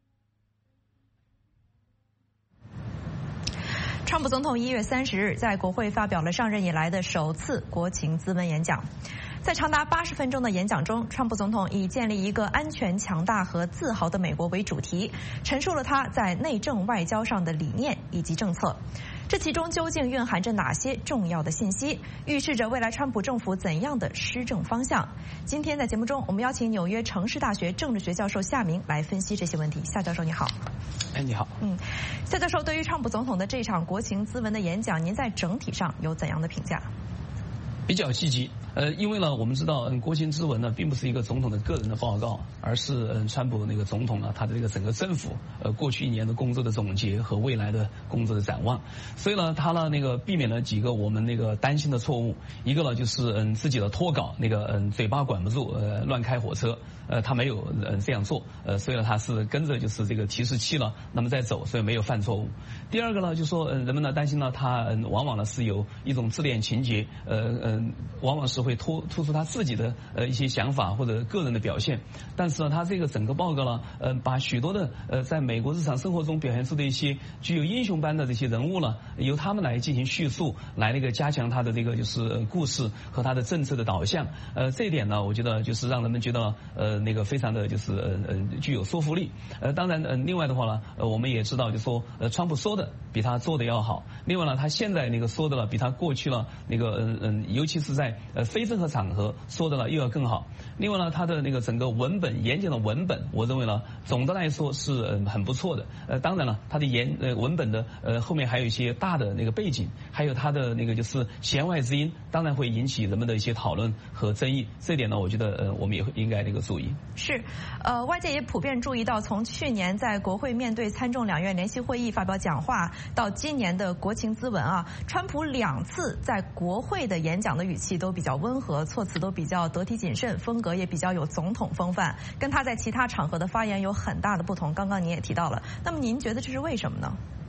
川普总统一月三十日在国会发表了上任以来的首次国情咨文演讲。在长达八十分钟的演讲中，川普总统以建立一个安全、强大和自豪的美国为主题，陈述了他在内政外交上的理念以及政策。这其中究竟蕴含着哪些重要的信息，预示着未来川普政府怎样的施政方向？今天在节目中，我们邀请纽约城市大学政治学教授夏明来分析这些问题。夏教授你好。 哎，你好。 嗯，夏教授，对于川普总统的这场国情咨文的演讲，您在整体上有怎样的评价？ 比较积极，呃，因为呢，我们知道，嗯，国情咨文呢，并不是一个总统的个人的报告，而是嗯，川普那个总统呢，他的这个整个政府，呃，过去一年的工作的总结和未来的工作的展望。所以呢，他呢那个避免了几个我们那个担心的错误，一个呢就是嗯自己的脱稿，那个嗯嘴巴管不住，呃，乱开火车，呃，他没有嗯这样做，呃，所以呢他是跟着就是这个提示器了，那么在走，所以没有犯错误。第二个呢，就说嗯人们呢担心呢，他嗯往往呢是有一种自恋情节，呃嗯。往往是会突突出他自己的呃一些想法或者个人的表现，但是呢，他这个整个报告呢，呃，把许多的呃在美国日常生活中表现出的一些具有英雄般的这些人物呢，由他们来进行叙述，来那个加强他的这个就是故事和他的政策的导向。呃，这一点呢，我觉得就是让人们觉得呃那个非常的就是呃呃具有说服力。呃，当然呃另外的话呢，呃我们也知道，就说呃川普说的比他做的要好。另外呢，他现在那个说的了比他过去了那个嗯嗯，尤其是在呃非正式场合说的呢又要更好。另外呢，他的那个整个文本演讲的文本，我认为呢总的来说是呃很不错的。呃，当然了，他的言呃文本的呃后面还有一些大的那个背景，还有他的那个就是弦外之音，当然会引起人们的一些讨论和争议。这一点呢，我觉得呃我们也会应该那个注意。 是，呃，外界也普遍注意到，从去年在国会面对参众两院联席会议发表讲话，到今年的国情咨文啊，川普两次在国会的演讲的语气都比较温和，措辞都比较得体谨慎，风格也比较有总统风范，跟他在其他场合的发言有很大的不同。刚刚您也提到了，那么您觉得这是为什么呢？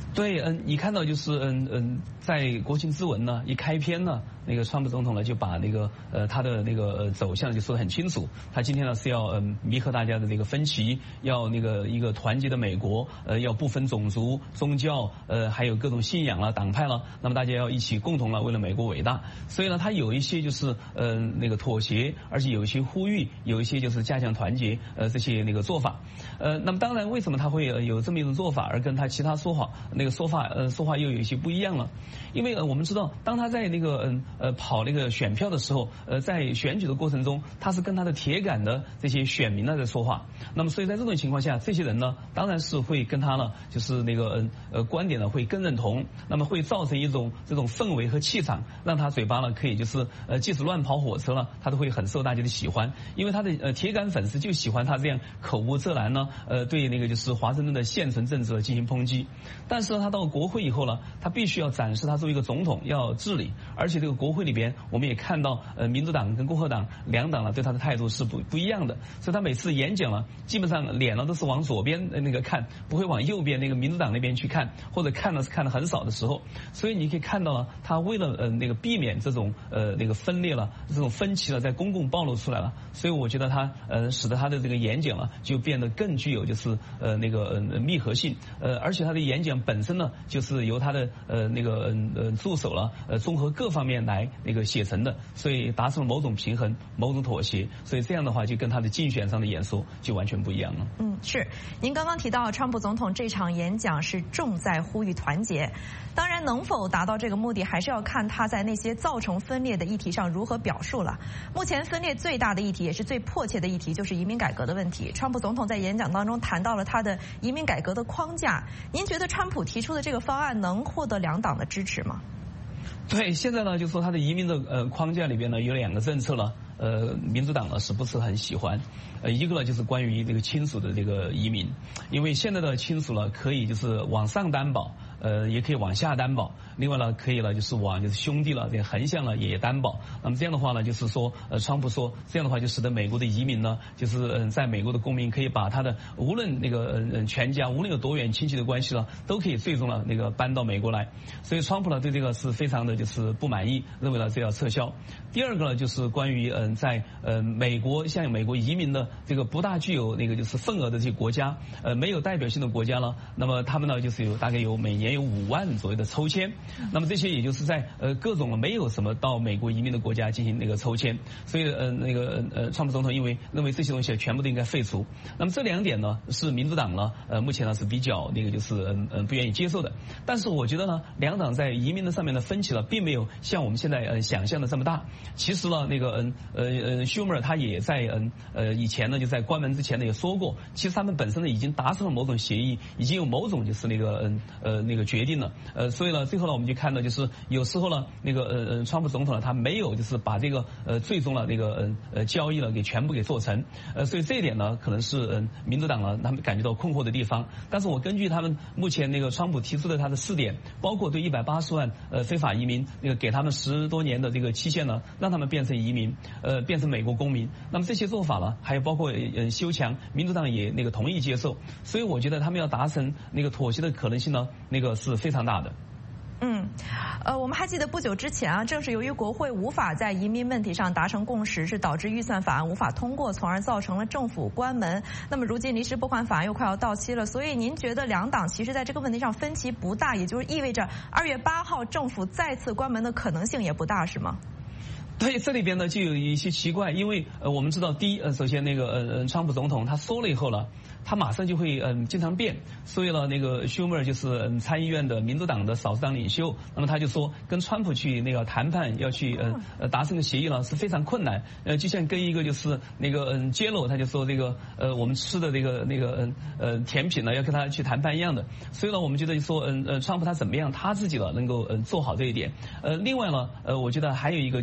对，嗯，你看到就是嗯嗯，在国情咨文呢一开篇呢，那个川普总统呢就把那个呃他的那个呃走向就说得很清楚，他今天呢是要嗯弥合大家的这个分歧，要那个一个团结的美国，呃要不分种族、宗教，呃还有各种信仰啦、党派啦，那么大家要一起共同了为了美国伟大。所以呢，他有一些就是呃那个妥协，而且有一些呼吁，有一些就是加强团结，呃这些那个做法。呃，那么当然，为什么他会有这么一种做法，而跟他其他说法那个说法呃说法又有一些不一样了？因为呃我们知道，当他在那个嗯呃跑那个选票的时候，呃在选举的过程中，他是跟他的铁杆的这些选民呢在说话。那么所以在这种情况下，这些人呢当然是会跟他呢就是那个嗯呃观点呢会更认同，那么会造成一种这种氛围和气场，让他嘴巴呢可以就是呃即使乱跑火车了，他都会很受大家的喜欢，因为他的呃铁杆粉丝就喜欢他这样口无遮拦呢。呃，对那个就是华盛顿的现存政治进行抨击，但是他到国会以后呢，他必须要展示他作为一个总统要治理，而且这个国会里边我们也看到，呃，民主党跟共和党两党呢对他的态度是不不一样的，所以他每次演讲呢，基本上脸呢都是往左边那个看，不会往右边那个民主党那边去看，或者看呢是看的很少的时候，所以你可以看到呢，他为了呃那个避免这种呃那个分裂了，这种分歧了在公共暴露出来了，所以我觉得他呃使得他的这个演讲呢就变得更具有就是呃那个呃密合性，呃而且他的演讲本身呢就是由他的呃那个呃助手了呃综合各方面来那个写成的，所以达成了某种平衡、某种妥协，所以这样的话就跟他的竞选上的演说就完全不一样了。 嗯，是。您刚刚提到川普总统这场演讲是重在呼吁团结，当然能否达到这个目的，还是要看他在那些造成分裂的议题上如何表述了。目前分裂最大的议题也是最迫切的议题，就是移民改革的问题。川普总统在演讲当中谈到了他的移民改革的框架，您觉得川普提出的这个方案能获得两党的支持吗？ 对，现在呢，就说他的移民的呃框架里边呢有两个政策了，呃，民主党呢是不是很喜欢？呃，一个呢就是关于这个亲属的这个移民，因为现在的亲属呢可以就是往上担保，呃，也可以往下担保。另外呢，可以了就是往就是兄弟了这个横向了也担保。那么这样的话呢，就是说，呃，川普说这样的话就使得美国的移民呢，就是嗯、呃，在美国的公民可以把他的无论那个嗯、呃、全家，无论有多远亲戚的关系了，都可以最终了那个搬到美国来。所以川普呢对这个是非常的就是不满意，认为呢这要撤销。第二个呢就是关于嗯、呃、在呃美国像美国移民的这个不大具有那个就是份额的这些国家，呃没有代表性的国家呢，那么他们呢就是有大概有每年有五万左右的抽签。那么这些也就是在呃各种没有什么到美国移民的国家进行那个抽签，所以呃那个呃川普总统因为认为这些东西全部都应该废除。那么这两点呢是民主党呢呃目前呢是比较那个就是嗯嗯不愿意接受的。但是我觉得呢两党在移民的上面的分歧了，并没有像我们现在呃想象的这么大。其实呢那个嗯呃呃 Schumer 他也在嗯呃以前呢就在关门之前呢也说过，其实他们本身呢已经达成了某种协议，已经有某种就是那个嗯呃那个决定了。呃所以呢最后呢我们就看到就是有时候呢那个呃呃川普总统呢他没有就是把这个呃最终了那个呃呃交易了给全部给做成，呃所以这一点呢可能是嗯、呃、民主党呢他们感觉到困惑的地方。但是我根据他们目前那个川普提出的他的四点，包括对一百八十万呃非法移民那个给他们十多年的这个期限呢，让他们变成移民，呃变成美国公民。那么这些做法呢，还有包括呃修墙，民主党也那个同意接受。所以我觉得他们要达成那个妥协的可能性呢，那个是非常大的。 嗯，呃，我们还记得不久之前啊，正是由于国会无法在移民问题上达成共识，是导致预算法案无法通过，从而造成了政府关门。那么如今临时拨款法案又快要到期了，所以您觉得两党其实在这个问题上分歧不大，也就是意味着二月八号政府再次关门的可能性也不大，是吗？ 对，这里边呢就有一些奇怪，因为呃我们知道，第一呃首先那个呃呃川普总统他说了以后了，他马上就会嗯、呃、经常变，所以呢那个 Schumer 就是嗯参议院的民主党的少数党领袖，那么他就说跟川普去那个谈判要去呃呃达成个协议呢是非常困难，呃就像跟一个就是那个嗯 Jello 他就说这个呃我们吃的这个那个嗯呃甜品呢要跟他去谈判一样的，所以呢我们觉得说嗯呃川普他怎么样他自己了能够嗯做好这一点，呃另外呢呃我觉得还有一个就是。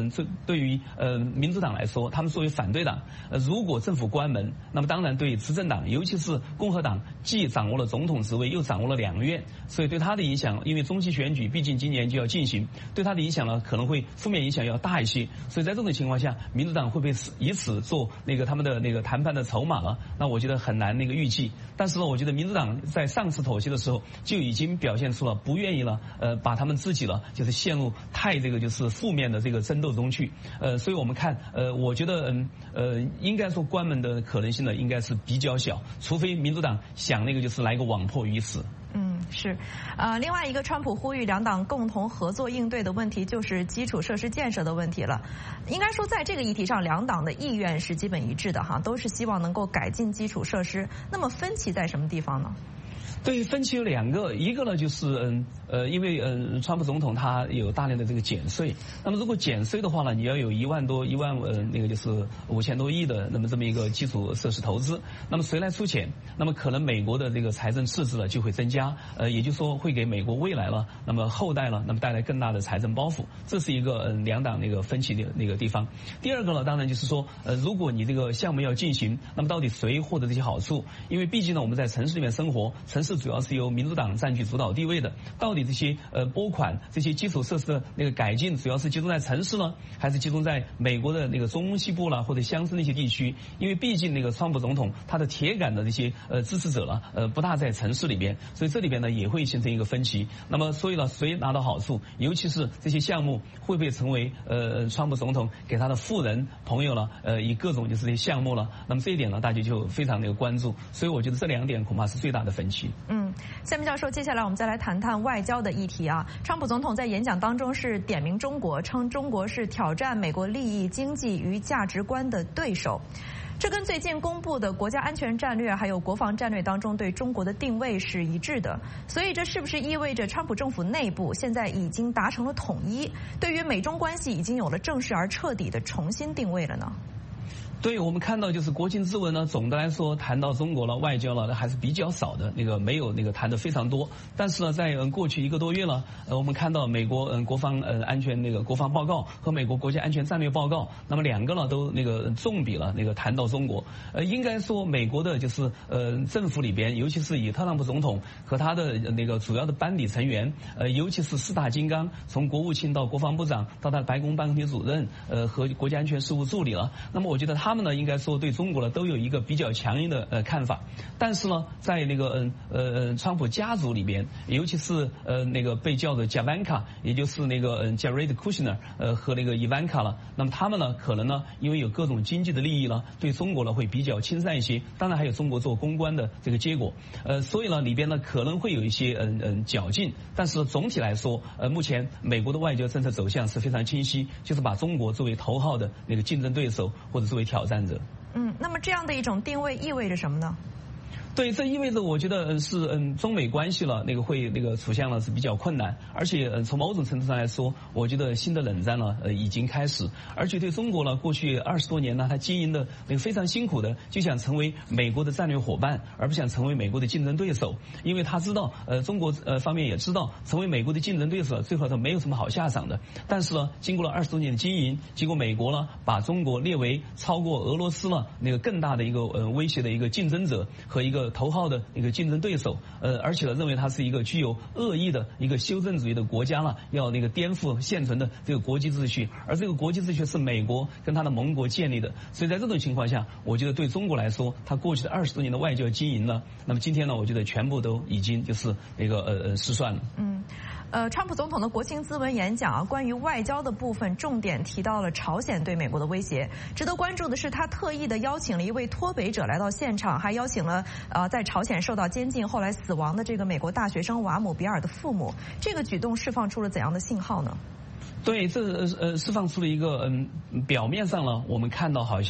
嗯，这对于呃民主党来说，他们作为反对党，呃，如果政府关门，那么当然对执政党，尤其是共和党，既掌握了总统职位，又掌握了两院，所以对他的影响，因为中期选举毕竟今年就要进行，对他的影响呢可能会负面影响要大一些。所以在这种情况下，民主党会不会以此做那个他们的那个谈判的筹码呢？那我觉得很难那个预计。但是呢，我觉得民主党在上次妥协的时候就已经表现出了不愿意了，呃，把他们自己了就是陷入太这个就是负面的这个争斗中去，呃，所以我们看，呃，我觉得嗯呃，应该说关门的可能性呢应该是比较小，除非民主党想那个就是来个网破于此。 嗯，是，呃，另外一个川普呼吁两党共同合作应对的问题，就是基础设施建设的问题了。应该说，在这个议题上，两党的意愿是基本一致的哈，都是希望能够改进基础设施。那么分歧在什么地方呢？ 对，分歧有两个，一个呢就是嗯呃，因为嗯，川普总统他有大量的这个减税，那么如果减税的话呢，你要有一万多一万呃那个就是五千多亿的那么这么一个基础设施投资，那么谁来出钱？那么可能美国的这个财政赤字呢就会增加，呃，也就是说会给美国未来了，那么后代了，那么带来更大的财政包袱，这是一个嗯两党那个分歧的那个地方。第二个呢，当然就是说呃，如果你这个项目要进行，那么到底谁获得这些好处？因为毕竟呢我们在城市里面生活，城市主要是由民主党占据主导地位的，到底这些呃拨款、这些基础设施的那个改进，主要是集中在城市呢，还是集中在美国的那个中西部啦或者乡村那些地区？因为毕竟那个川普总统他的铁杆的这些呃支持者了，呃不大在城市里边，所以这里边呢也会形成一个分歧。那么所以呢，谁拿到好处，尤其是这些项目会不会成为呃川普总统给他的富人朋友了，呃以各种就是这些项目了，那么这一点呢大家就非常的关注。所以我觉得这两点恐怕是最大的分歧。 嗯。夏明教授，接下来我们再来谈谈外交的议题啊。川普总统在演讲当中是点名中国，称中国是挑战美国利益、经济与价值观的对手。这跟最近公布的国家安全战略还有国防战略当中对中国的定位是一致的。所以这是不是意味着川普政府内部现在已经达成了统一，对于美中关系已经有了正式而彻底的重新定位了呢？ 对，我们看到就是国情咨文呢，总的来说谈到中国了、外交了，还是比较少的，那个没有那个谈的非常多。但是呢，在嗯过去一个多月了，呃，我们看到美国嗯国防嗯安全那个国防报告和美国国家安全战略报告，那么两个呢都那个重比了那个谈到中国。呃，应该说美国的就是呃政府里边，尤其是以特朗普总统和他的那个主要的班底成员，呃，尤其是四大金刚，从国务卿到国防部长到他的白宫办公厅主任，呃和国家安全事务助理了。那么我觉得他。他们呢，应该说对中国呢都有一个比较强硬的呃看法，但是呢，在那个嗯呃川普家族里边，尤其是呃那个被叫的 Javanka， 也就是那个嗯 Jared Kushner 呃和那个 Ivanka 了，那么他们呢可能呢因为有各种经济的利益呢，对中国呢会比较亲善一些，当然还有中国做公关的这个结果，呃所以呢里边呢可能会有一些嗯嗯较劲，但是总体来说，呃目前美国的外交政策走向是非常清晰，就是把中国作为头号的那个竞争对手或者作为挑战者。 嗯，那么这样的一种定位意味着什么呢？ 对，这意味着我觉得是嗯中美关系了那个会那个处向了是比较困难，而且呃从某种程度上来说，我觉得新的冷战呢呃已经开始，而且对中国呢过去二十多年呢，它经营的那个非常辛苦的，就想成为美国的战略伙伴，而不想成为美国的竞争对手，因为他知道呃中国呃方面也知道成为美国的竞争对手最后他没有什么好下场的，但是呢经过了二十多年的经营，结果美国呢把中国列为超过俄罗斯了那个更大的一个呃威胁的一个竞争者和一个头号的一个竞争对手，呃，而且呢，认为它是一个具有恶意的一个修正主义的国家了，要那个颠覆现存的这个国际秩序，而这个国际秩序是美国跟他的盟国建立的，所以在这种情况下，我觉得对中国来说，他过去的二十多年的外交经营呢，那么今天呢，我觉得全部都已经就是那个呃呃失算了。 嗯。呃，川普总统的国情咨文演讲啊，关于外交的部分重点提到了朝鲜对美国的威胁。值得关注的是，他特意的邀请了一位脱北者来到现场，还邀请了呃在朝鲜受到监禁后来死亡的这个美国大学生瓦姆比尔的父母。这个举动释放出了怎样的信号呢？ 对，这呃释放出了一个嗯，表面上呢，我们看到好像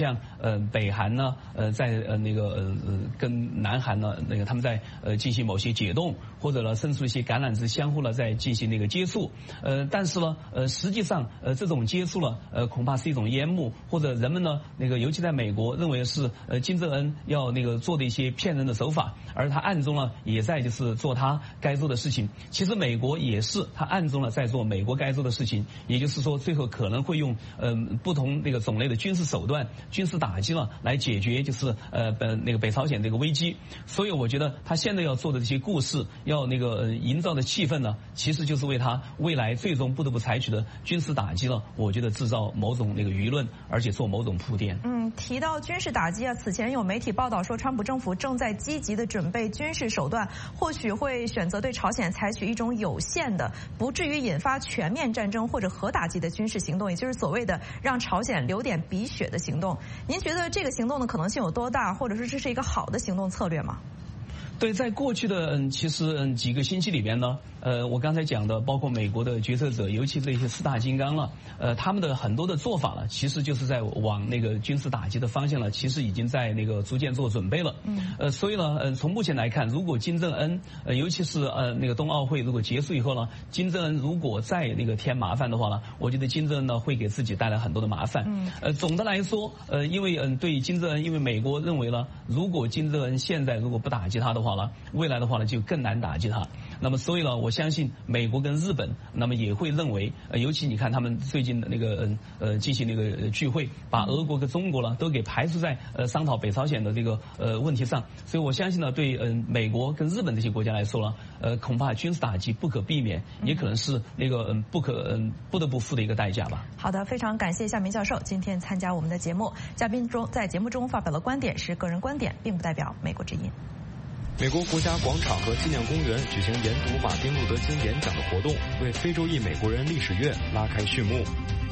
呃北韩呢呃在呃那个呃呃跟南韩呢那个他们在呃进行某些解冻，或者呢伸出一些橄榄枝相互呢在进行那个接触，呃但是呢呃实际上呃这种接触呢呃恐怕是一种烟幕，或者人们呢那个尤其在美国认为是呃金正恩要那个做的一些骗人的手法，而他暗中呢也在就是做他该做的事情。其实美国也是他暗中呢在做美国该做的事情，也就是说最后可能会用嗯、呃、不同那个种类的军事手段、军事打击呢来解决就是呃本那个北朝鲜这个危机。所以我觉得他现在要做的这些故事，要那个、呃、营造的气氛呢，其实就是为他未来最终不得不采取的军事打击了，我觉得制造某种那个舆论，而且做某种铺垫。 嗯，提到军事打击啊，此前有媒体报道说，川普政府正在积极的准备军事手段，或许会选择对朝鲜采取一种有限的、不至于引发全面战争或者核打击的军事行动，也就是所谓的让朝鲜流点鼻血的行动。您觉得这个行动的可能性有多大，或者说这是一个好的行动策略吗？ 对，在过去的嗯，其实嗯几个星期里边呢，呃，我刚才讲的，包括美国的决策者，尤其这些四大金刚了，呃，他们的很多的做法呢，其实就是在往那个军事打击的方向呢，其实已经在那个逐渐做准备了。嗯。呃，所以呢，呃，从目前来看，如果金正恩，呃，尤其是呃那个冬奥会如果结束以后呢，金正恩如果再那个添麻烦的话呢，我觉得金正恩呢会给自己带来很多的麻烦。嗯。呃，总的来说，呃，因为嗯，对金正恩，因为美国认为呢，如果金正恩现在如果不打击他的话，未来的话呢，就更难打击他。那么，所以呢，我相信美国跟日本，那么也会认为，呃，尤其你看他们最近的那个呃进行那个聚会，把俄国跟中国呢都给排除在呃商讨北朝鲜的这个呃问题上。所以我相信呢，对嗯、呃、美国跟日本这些国家来说呢，呃，恐怕军事打击不可避免，也可能是那个嗯、呃、不可嗯、呃、不得不付的一个代价吧。 好的，非常感谢夏明教授今天参加我们的节目。嘉宾中在节目中发表的观点是个人观点，并不代表美国之音。 美国国家广场和纪念公园举行研读马丁路德金演讲的活动，为非洲裔美国人历史月拉开序幕。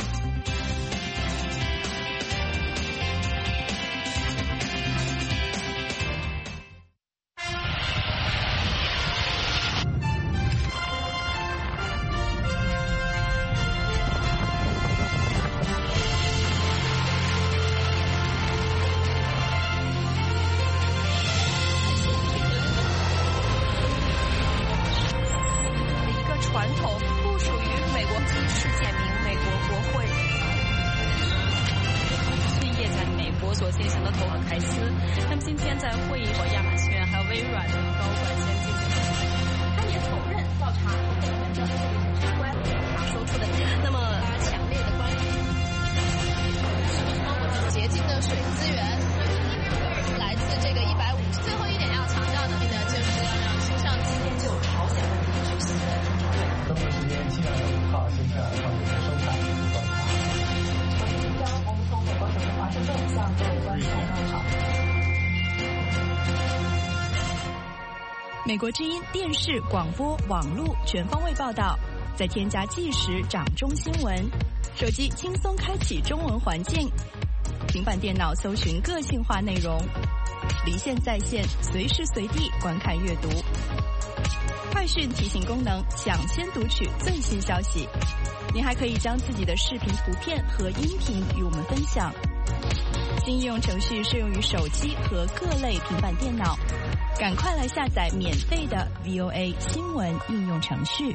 美国之音电视、广播、网络全方位报道，再添加即时掌中新闻，手机轻松开启中文环境，平板电脑搜寻个性化内容，离线在线，随时随地观看阅读。快讯提醒功能，抢先读取最新消息。您还可以将自己的视频、图片和音频与我们分享。新应用程序适用于手机和各类平板电脑，赶快来下载免费的 V O A 新闻应用程序。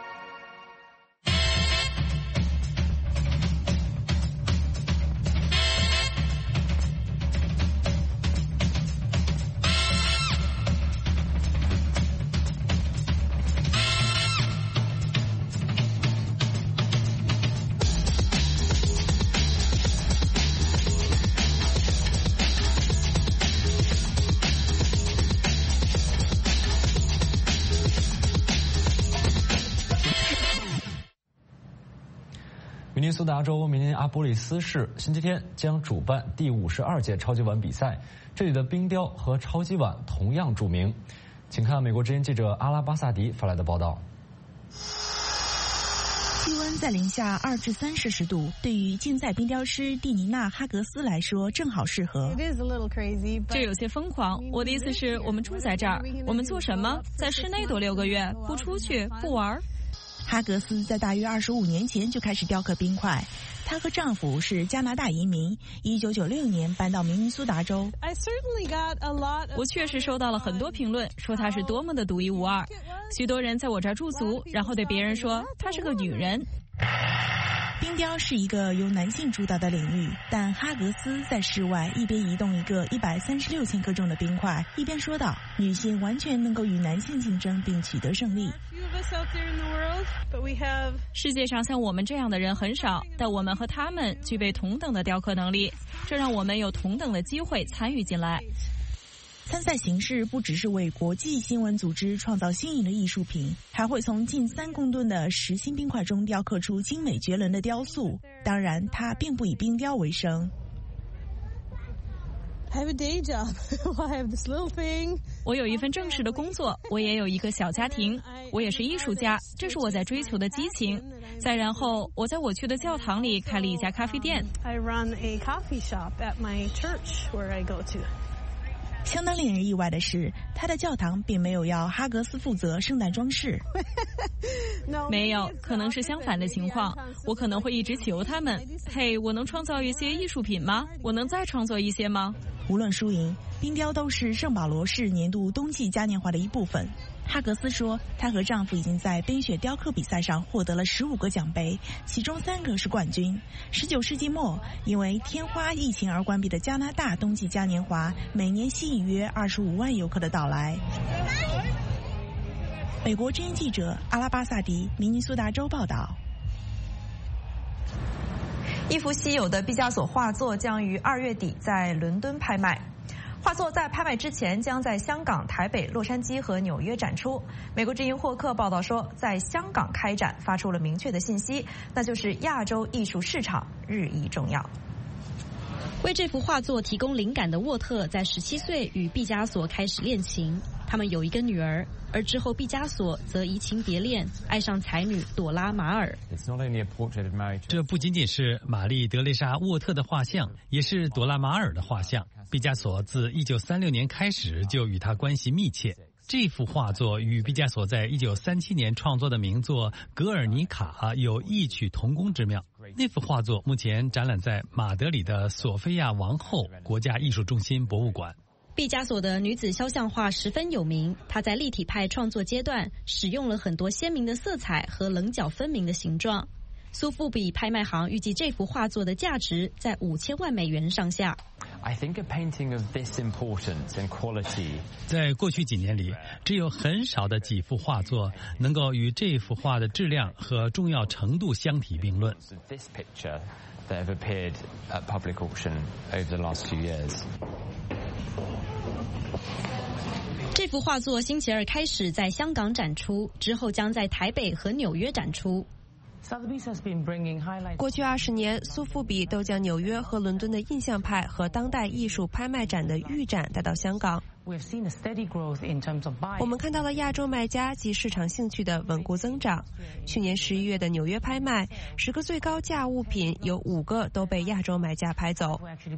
明尼苏达州明尼阿波利斯市星期天将主办第五十二届超级碗比赛，这里的冰雕和超级碗同样著名。请看美国之音记者阿拉巴萨迪发来的报道。 气温在零下二至三摄氏度，对于竞赛冰雕师蒂尼娜·哈格斯来说正好适合。 这有些疯狂。我的意思是我们住在这儿，我们做什么？在室内躲六个月，不出去，不玩。 哈格斯在大约二十五年前就开始雕刻冰块。她和丈夫是加拿大移民，一九九六年搬到明尼苏达州。 我确实收到了很多评论，说她是多么的独一无二。许多人在我这儿驻足，然后对别人说她是个女人。 冰雕是一个由男性主导的领域，但哈格斯在室外一边移动一个一百三十六千克重的冰块，一边说道：“女性完全能够与男性竞争并取得胜利。” 世界上像我们这样的人很少，但我们和他们具备同等的雕刻能力，这让我们有同等的机会参与进来。 参赛形式不只是为国际新闻组织创造新颖的艺术品，还会从近三公吨的实心冰块中雕刻出精美绝伦的雕塑。当然，它并不以冰雕为生。 我有一份正式的工作，我也有一个小家庭，我也是艺术家，这是我在追求的激情。再然后，我在我去的教堂里开了一家咖啡店。 相当令人意外的是，他的教堂并没有要哈格斯负责圣诞装饰。 没有，可能是相反的情况。我可能会一直求他们：“嘿，我能创造一些艺术品吗？我能再创作一些吗？” 无论输赢，冰雕都是圣保罗市年度冬季嘉年华的一部分。哈格斯说，她和丈夫已经在冰雪雕刻比赛上获得了十五个奖杯，其中三个是冠军。十九世纪末，因为天花疫情而关闭的加拿大冬季嘉年华，每年吸引约二十五万游客的到来。美国之音记者阿拉巴萨迪，明尼苏达州报道。 一幅稀有的毕加索画作将于二月底在伦敦拍卖。画作在拍卖之前将在香港、台北、洛杉矶和纽约展出。美国之音霍克报道说，在香港开展发出了明确的信息，那就是亚洲艺术市场日益重要。 为这幅画作提供灵感的沃特在十七岁与毕加索开始恋情，他们有一个女儿，而之后毕加索则移情别恋，爱上才女朵拉马尔。 这不仅仅是玛丽德蕾莎沃特的画像，也是朵拉马尔的画像。毕加索自一九三六年开始就与他关系密切。这幅画作与毕加索在一九三七年创作的名作《格尔尼卡》有异曲同工之妙。那幅画作目前展览在马德里的索菲亚王后国家艺术中心博物馆。 毕加索的女子肖像画十分有名，他在立体派创作阶段使用了很多鲜明的色彩和棱角分明的形状。苏富比拍卖行预计这幅画作的价值在五千万美元上下。 在过去几年里，只有很少的几幅画作能够与这幅画的质量和重要程度相提并论。 这幅画作星期二开始在香港展出，之后将在台北和纽约展出。 过去二十年，苏富比都将纽约和伦敦的印象派和当代艺术拍卖展的预展带到香港。我们看到了亚洲买家及市场兴趣的稳固增长。去年十一月的纽约拍卖，十个最高价物品有五个都被亚洲买家拍走。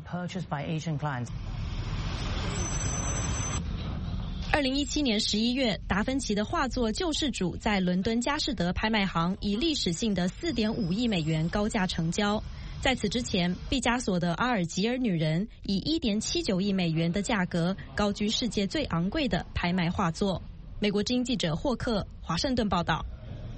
二零一七年十一月，达芬奇的画作《救世主》在伦敦佳士得拍卖行以历史性的四点五亿美元高价成交。在此之前，毕加索的《阿尔及尔女人》以一点七九亿美元的价格高居世界最昂贵的拍卖画作。美国之音记者霍克，华盛顿报道。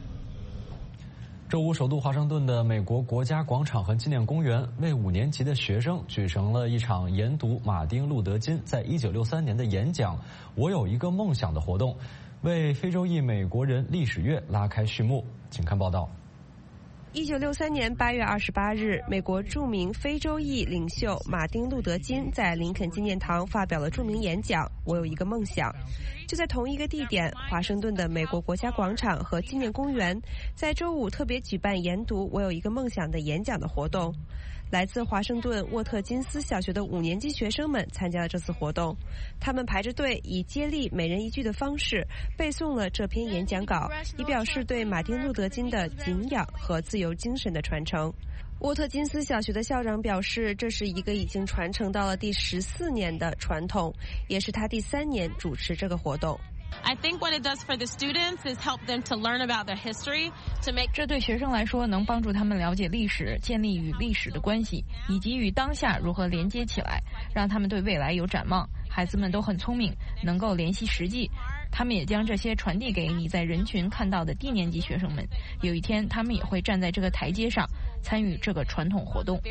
周五，首都华盛顿的美国国家广场和纪念公园为五年级的学生举行了一场研读马丁·路德·金在一九六三年的演讲《我有一个梦想》的活动，为非洲裔美国人历史月拉开序幕。请看报道。 一九六三年八月二十八日，美国著名非洲裔领袖马丁·路德·金在林肯纪念堂发表了著名演讲《我有一个梦想》。就在同一个地点，华盛顿的美国国家广场和纪念公园在周五特别举办研读《我有一个梦想》的演讲的活动。来自华盛顿沃特金斯小学的五年级学生们参加了这次活动，他们排着队以接力每人一句的方式背诵了这篇演讲稿，以表示对马丁·路德·金的敬仰和自由精神的传承。沃特金斯小学的校长表示，这是一个已经传承到了第十四年的传统，也是他第三年主持这个活动。 I think what it does for the students is help them to learn about their history, to make 这对学生来说能帮助他们了解历史，建立与历史的关系，以及与当下如何连接起来，让他们对未来有展望。孩子们都很聪明，能够联系实际，他们也将这些传递给你在人群看到的低年级学生们。有一天，他们也会站在这个台阶上，参与这个传统活动。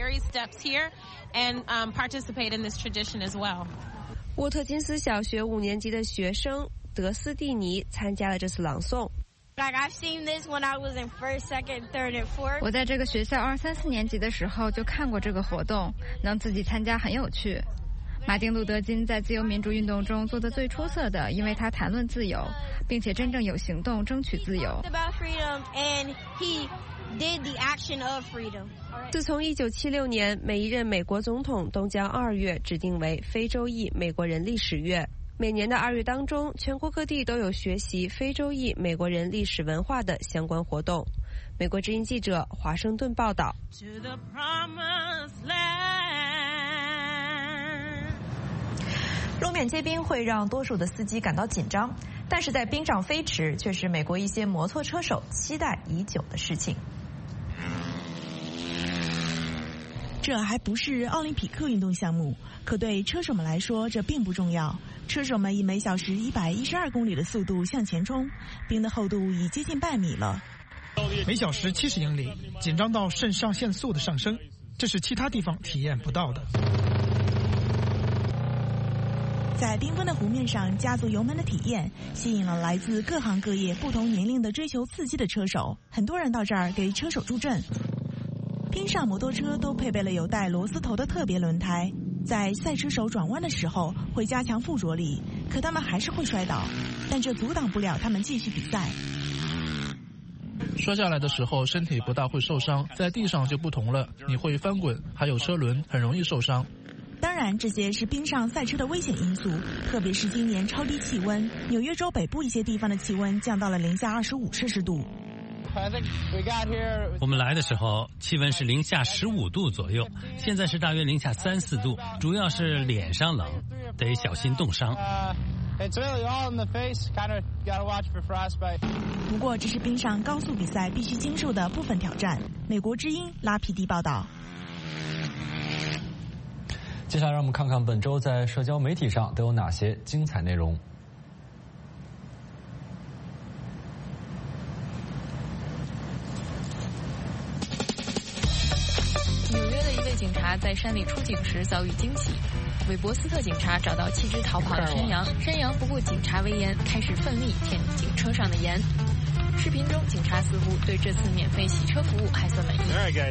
沃特金斯小学五年级的学生德斯蒂尼参加了这次朗诵。 我在这个学校二三四年级的时候就看过这个活动，能自己参加很有趣。马丁·路德·金在自由民主运动中做得最出色的，因为他谈论自由，并且真正有行动争取自由。 自从一九七六年，每一任美国总统都将二月指定为非洲裔美国人历史月。每年的二月当中，全国各地都有学习非洲裔美国人历史文化的相关活动。美国之音记者华盛顿报道。 路面结冰会让多数的司机感到紧张，但是在冰上飞驰却是美国一些摩托车手期待已久的事情。 这还不是奥林匹克运动项目，可对车手们来说这并不重要。车手们以每小时一百一十二公里的速度向前冲，冰的厚度已接近半米了。 每小时七十英里，紧张到肾上腺素的上升，这是其他地方体验不到的。 在缤纷的湖面上加速油门的体验，吸引了来自各行各业不同年龄的追求刺激的车手。很多人到这儿给车手助阵。冰上摩托车都配备了有带螺丝头的特别轮胎，在赛车手转弯的时候会加强附着力，可他们还是会摔倒，但这阻挡不了他们继续比赛。 摔下来的时候身体不大会受伤，在地上就不同了，你会翻滚，还有车轮，很容易受伤。 当然，这些是冰上赛车的危险因素，特别是今年超低气温，纽约州北部一些地方的气温降到了零下二十五摄氏度。 我们来的时候气温是零下十五度左右，现在是大约零下三四度，主要是脸上冷，得小心冻伤。 不过这是冰上高速比赛必须经受的部分挑战。美国之音拉皮蒂报道。 接下来让我们看看本周在社交媒体上都有哪些精彩内容。 纽约的一位警察在山里出警时遭遇惊喜。韦伯斯特警察找到弃之逃跑的山羊，山羊不顾警察威严，开始奋力舔警车上的盐。视频中，警察似乎对这次免费洗车服务还算满意。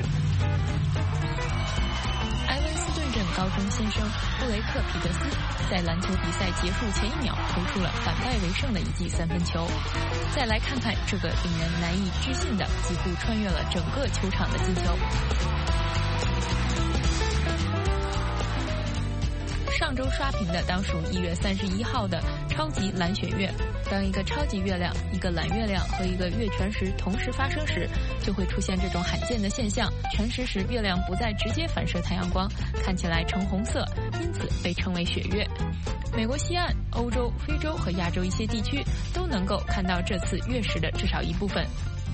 埃文斯顿镇高中先生布雷克彼得斯在篮球比赛结束前一秒投出了反败为胜的一记三分球。再来看看这个令人难以置信的几乎穿越了整个球场的进球。上周刷屏的当属一月三十一号的超级蓝血月。当一个超级月亮、一个蓝月亮和一个月全食同时发生时，就会出现这种罕见的现象。全食时，月亮不再直接反射太阳光，看起来橙红色，因此被称为血月。美国西岸、欧洲、非洲和亚洲一些地区都能够看到这次月食的至少一部分。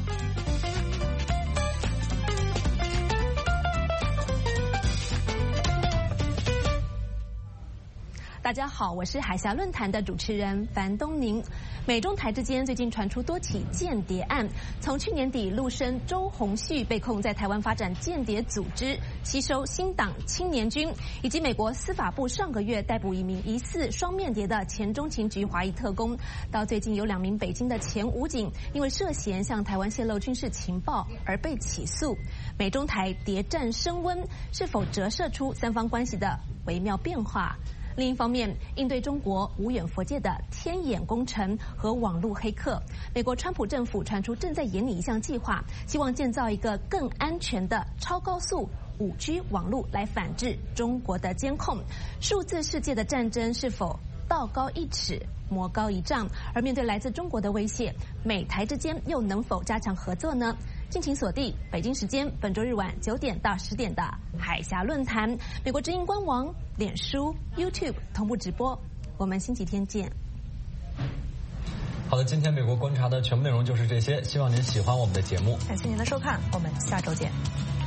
大家好，我是海峡论坛的主持人樊东宁。美中台之间最近传出多起间谍案，从去年底陆生周鸿旭被控在台湾发展间谍组织，吸收新党青年军，以及美国司法部上个月逮捕一名疑似双面谍的前中情局华裔特工，到最近有两名北京的前武警因为涉嫌向台湾泄露军事情报而被起诉。美中台谍战升温，是否折射出三方关系的微妙变化？另一方面，应对中国无远弗届的天眼工程和网络黑客，美国川普政府传出正在研拟一项计划，希望建造一个更安全的超高速五 G 网络来反制中国的监控。数字世界的战争是否道高一尺，魔高一丈？而面对来自中国的威胁，美台之间又能否加强合作呢？敬请锁定北京时间本周日晚九点到十点的海峡论坛，美国之音官网、脸书、YouTube 同步直播。我们星期天见。 好的，今天美国观察的全部内容就是这些，希望您喜欢我们的节目。 感谢您的收看，我们下周见。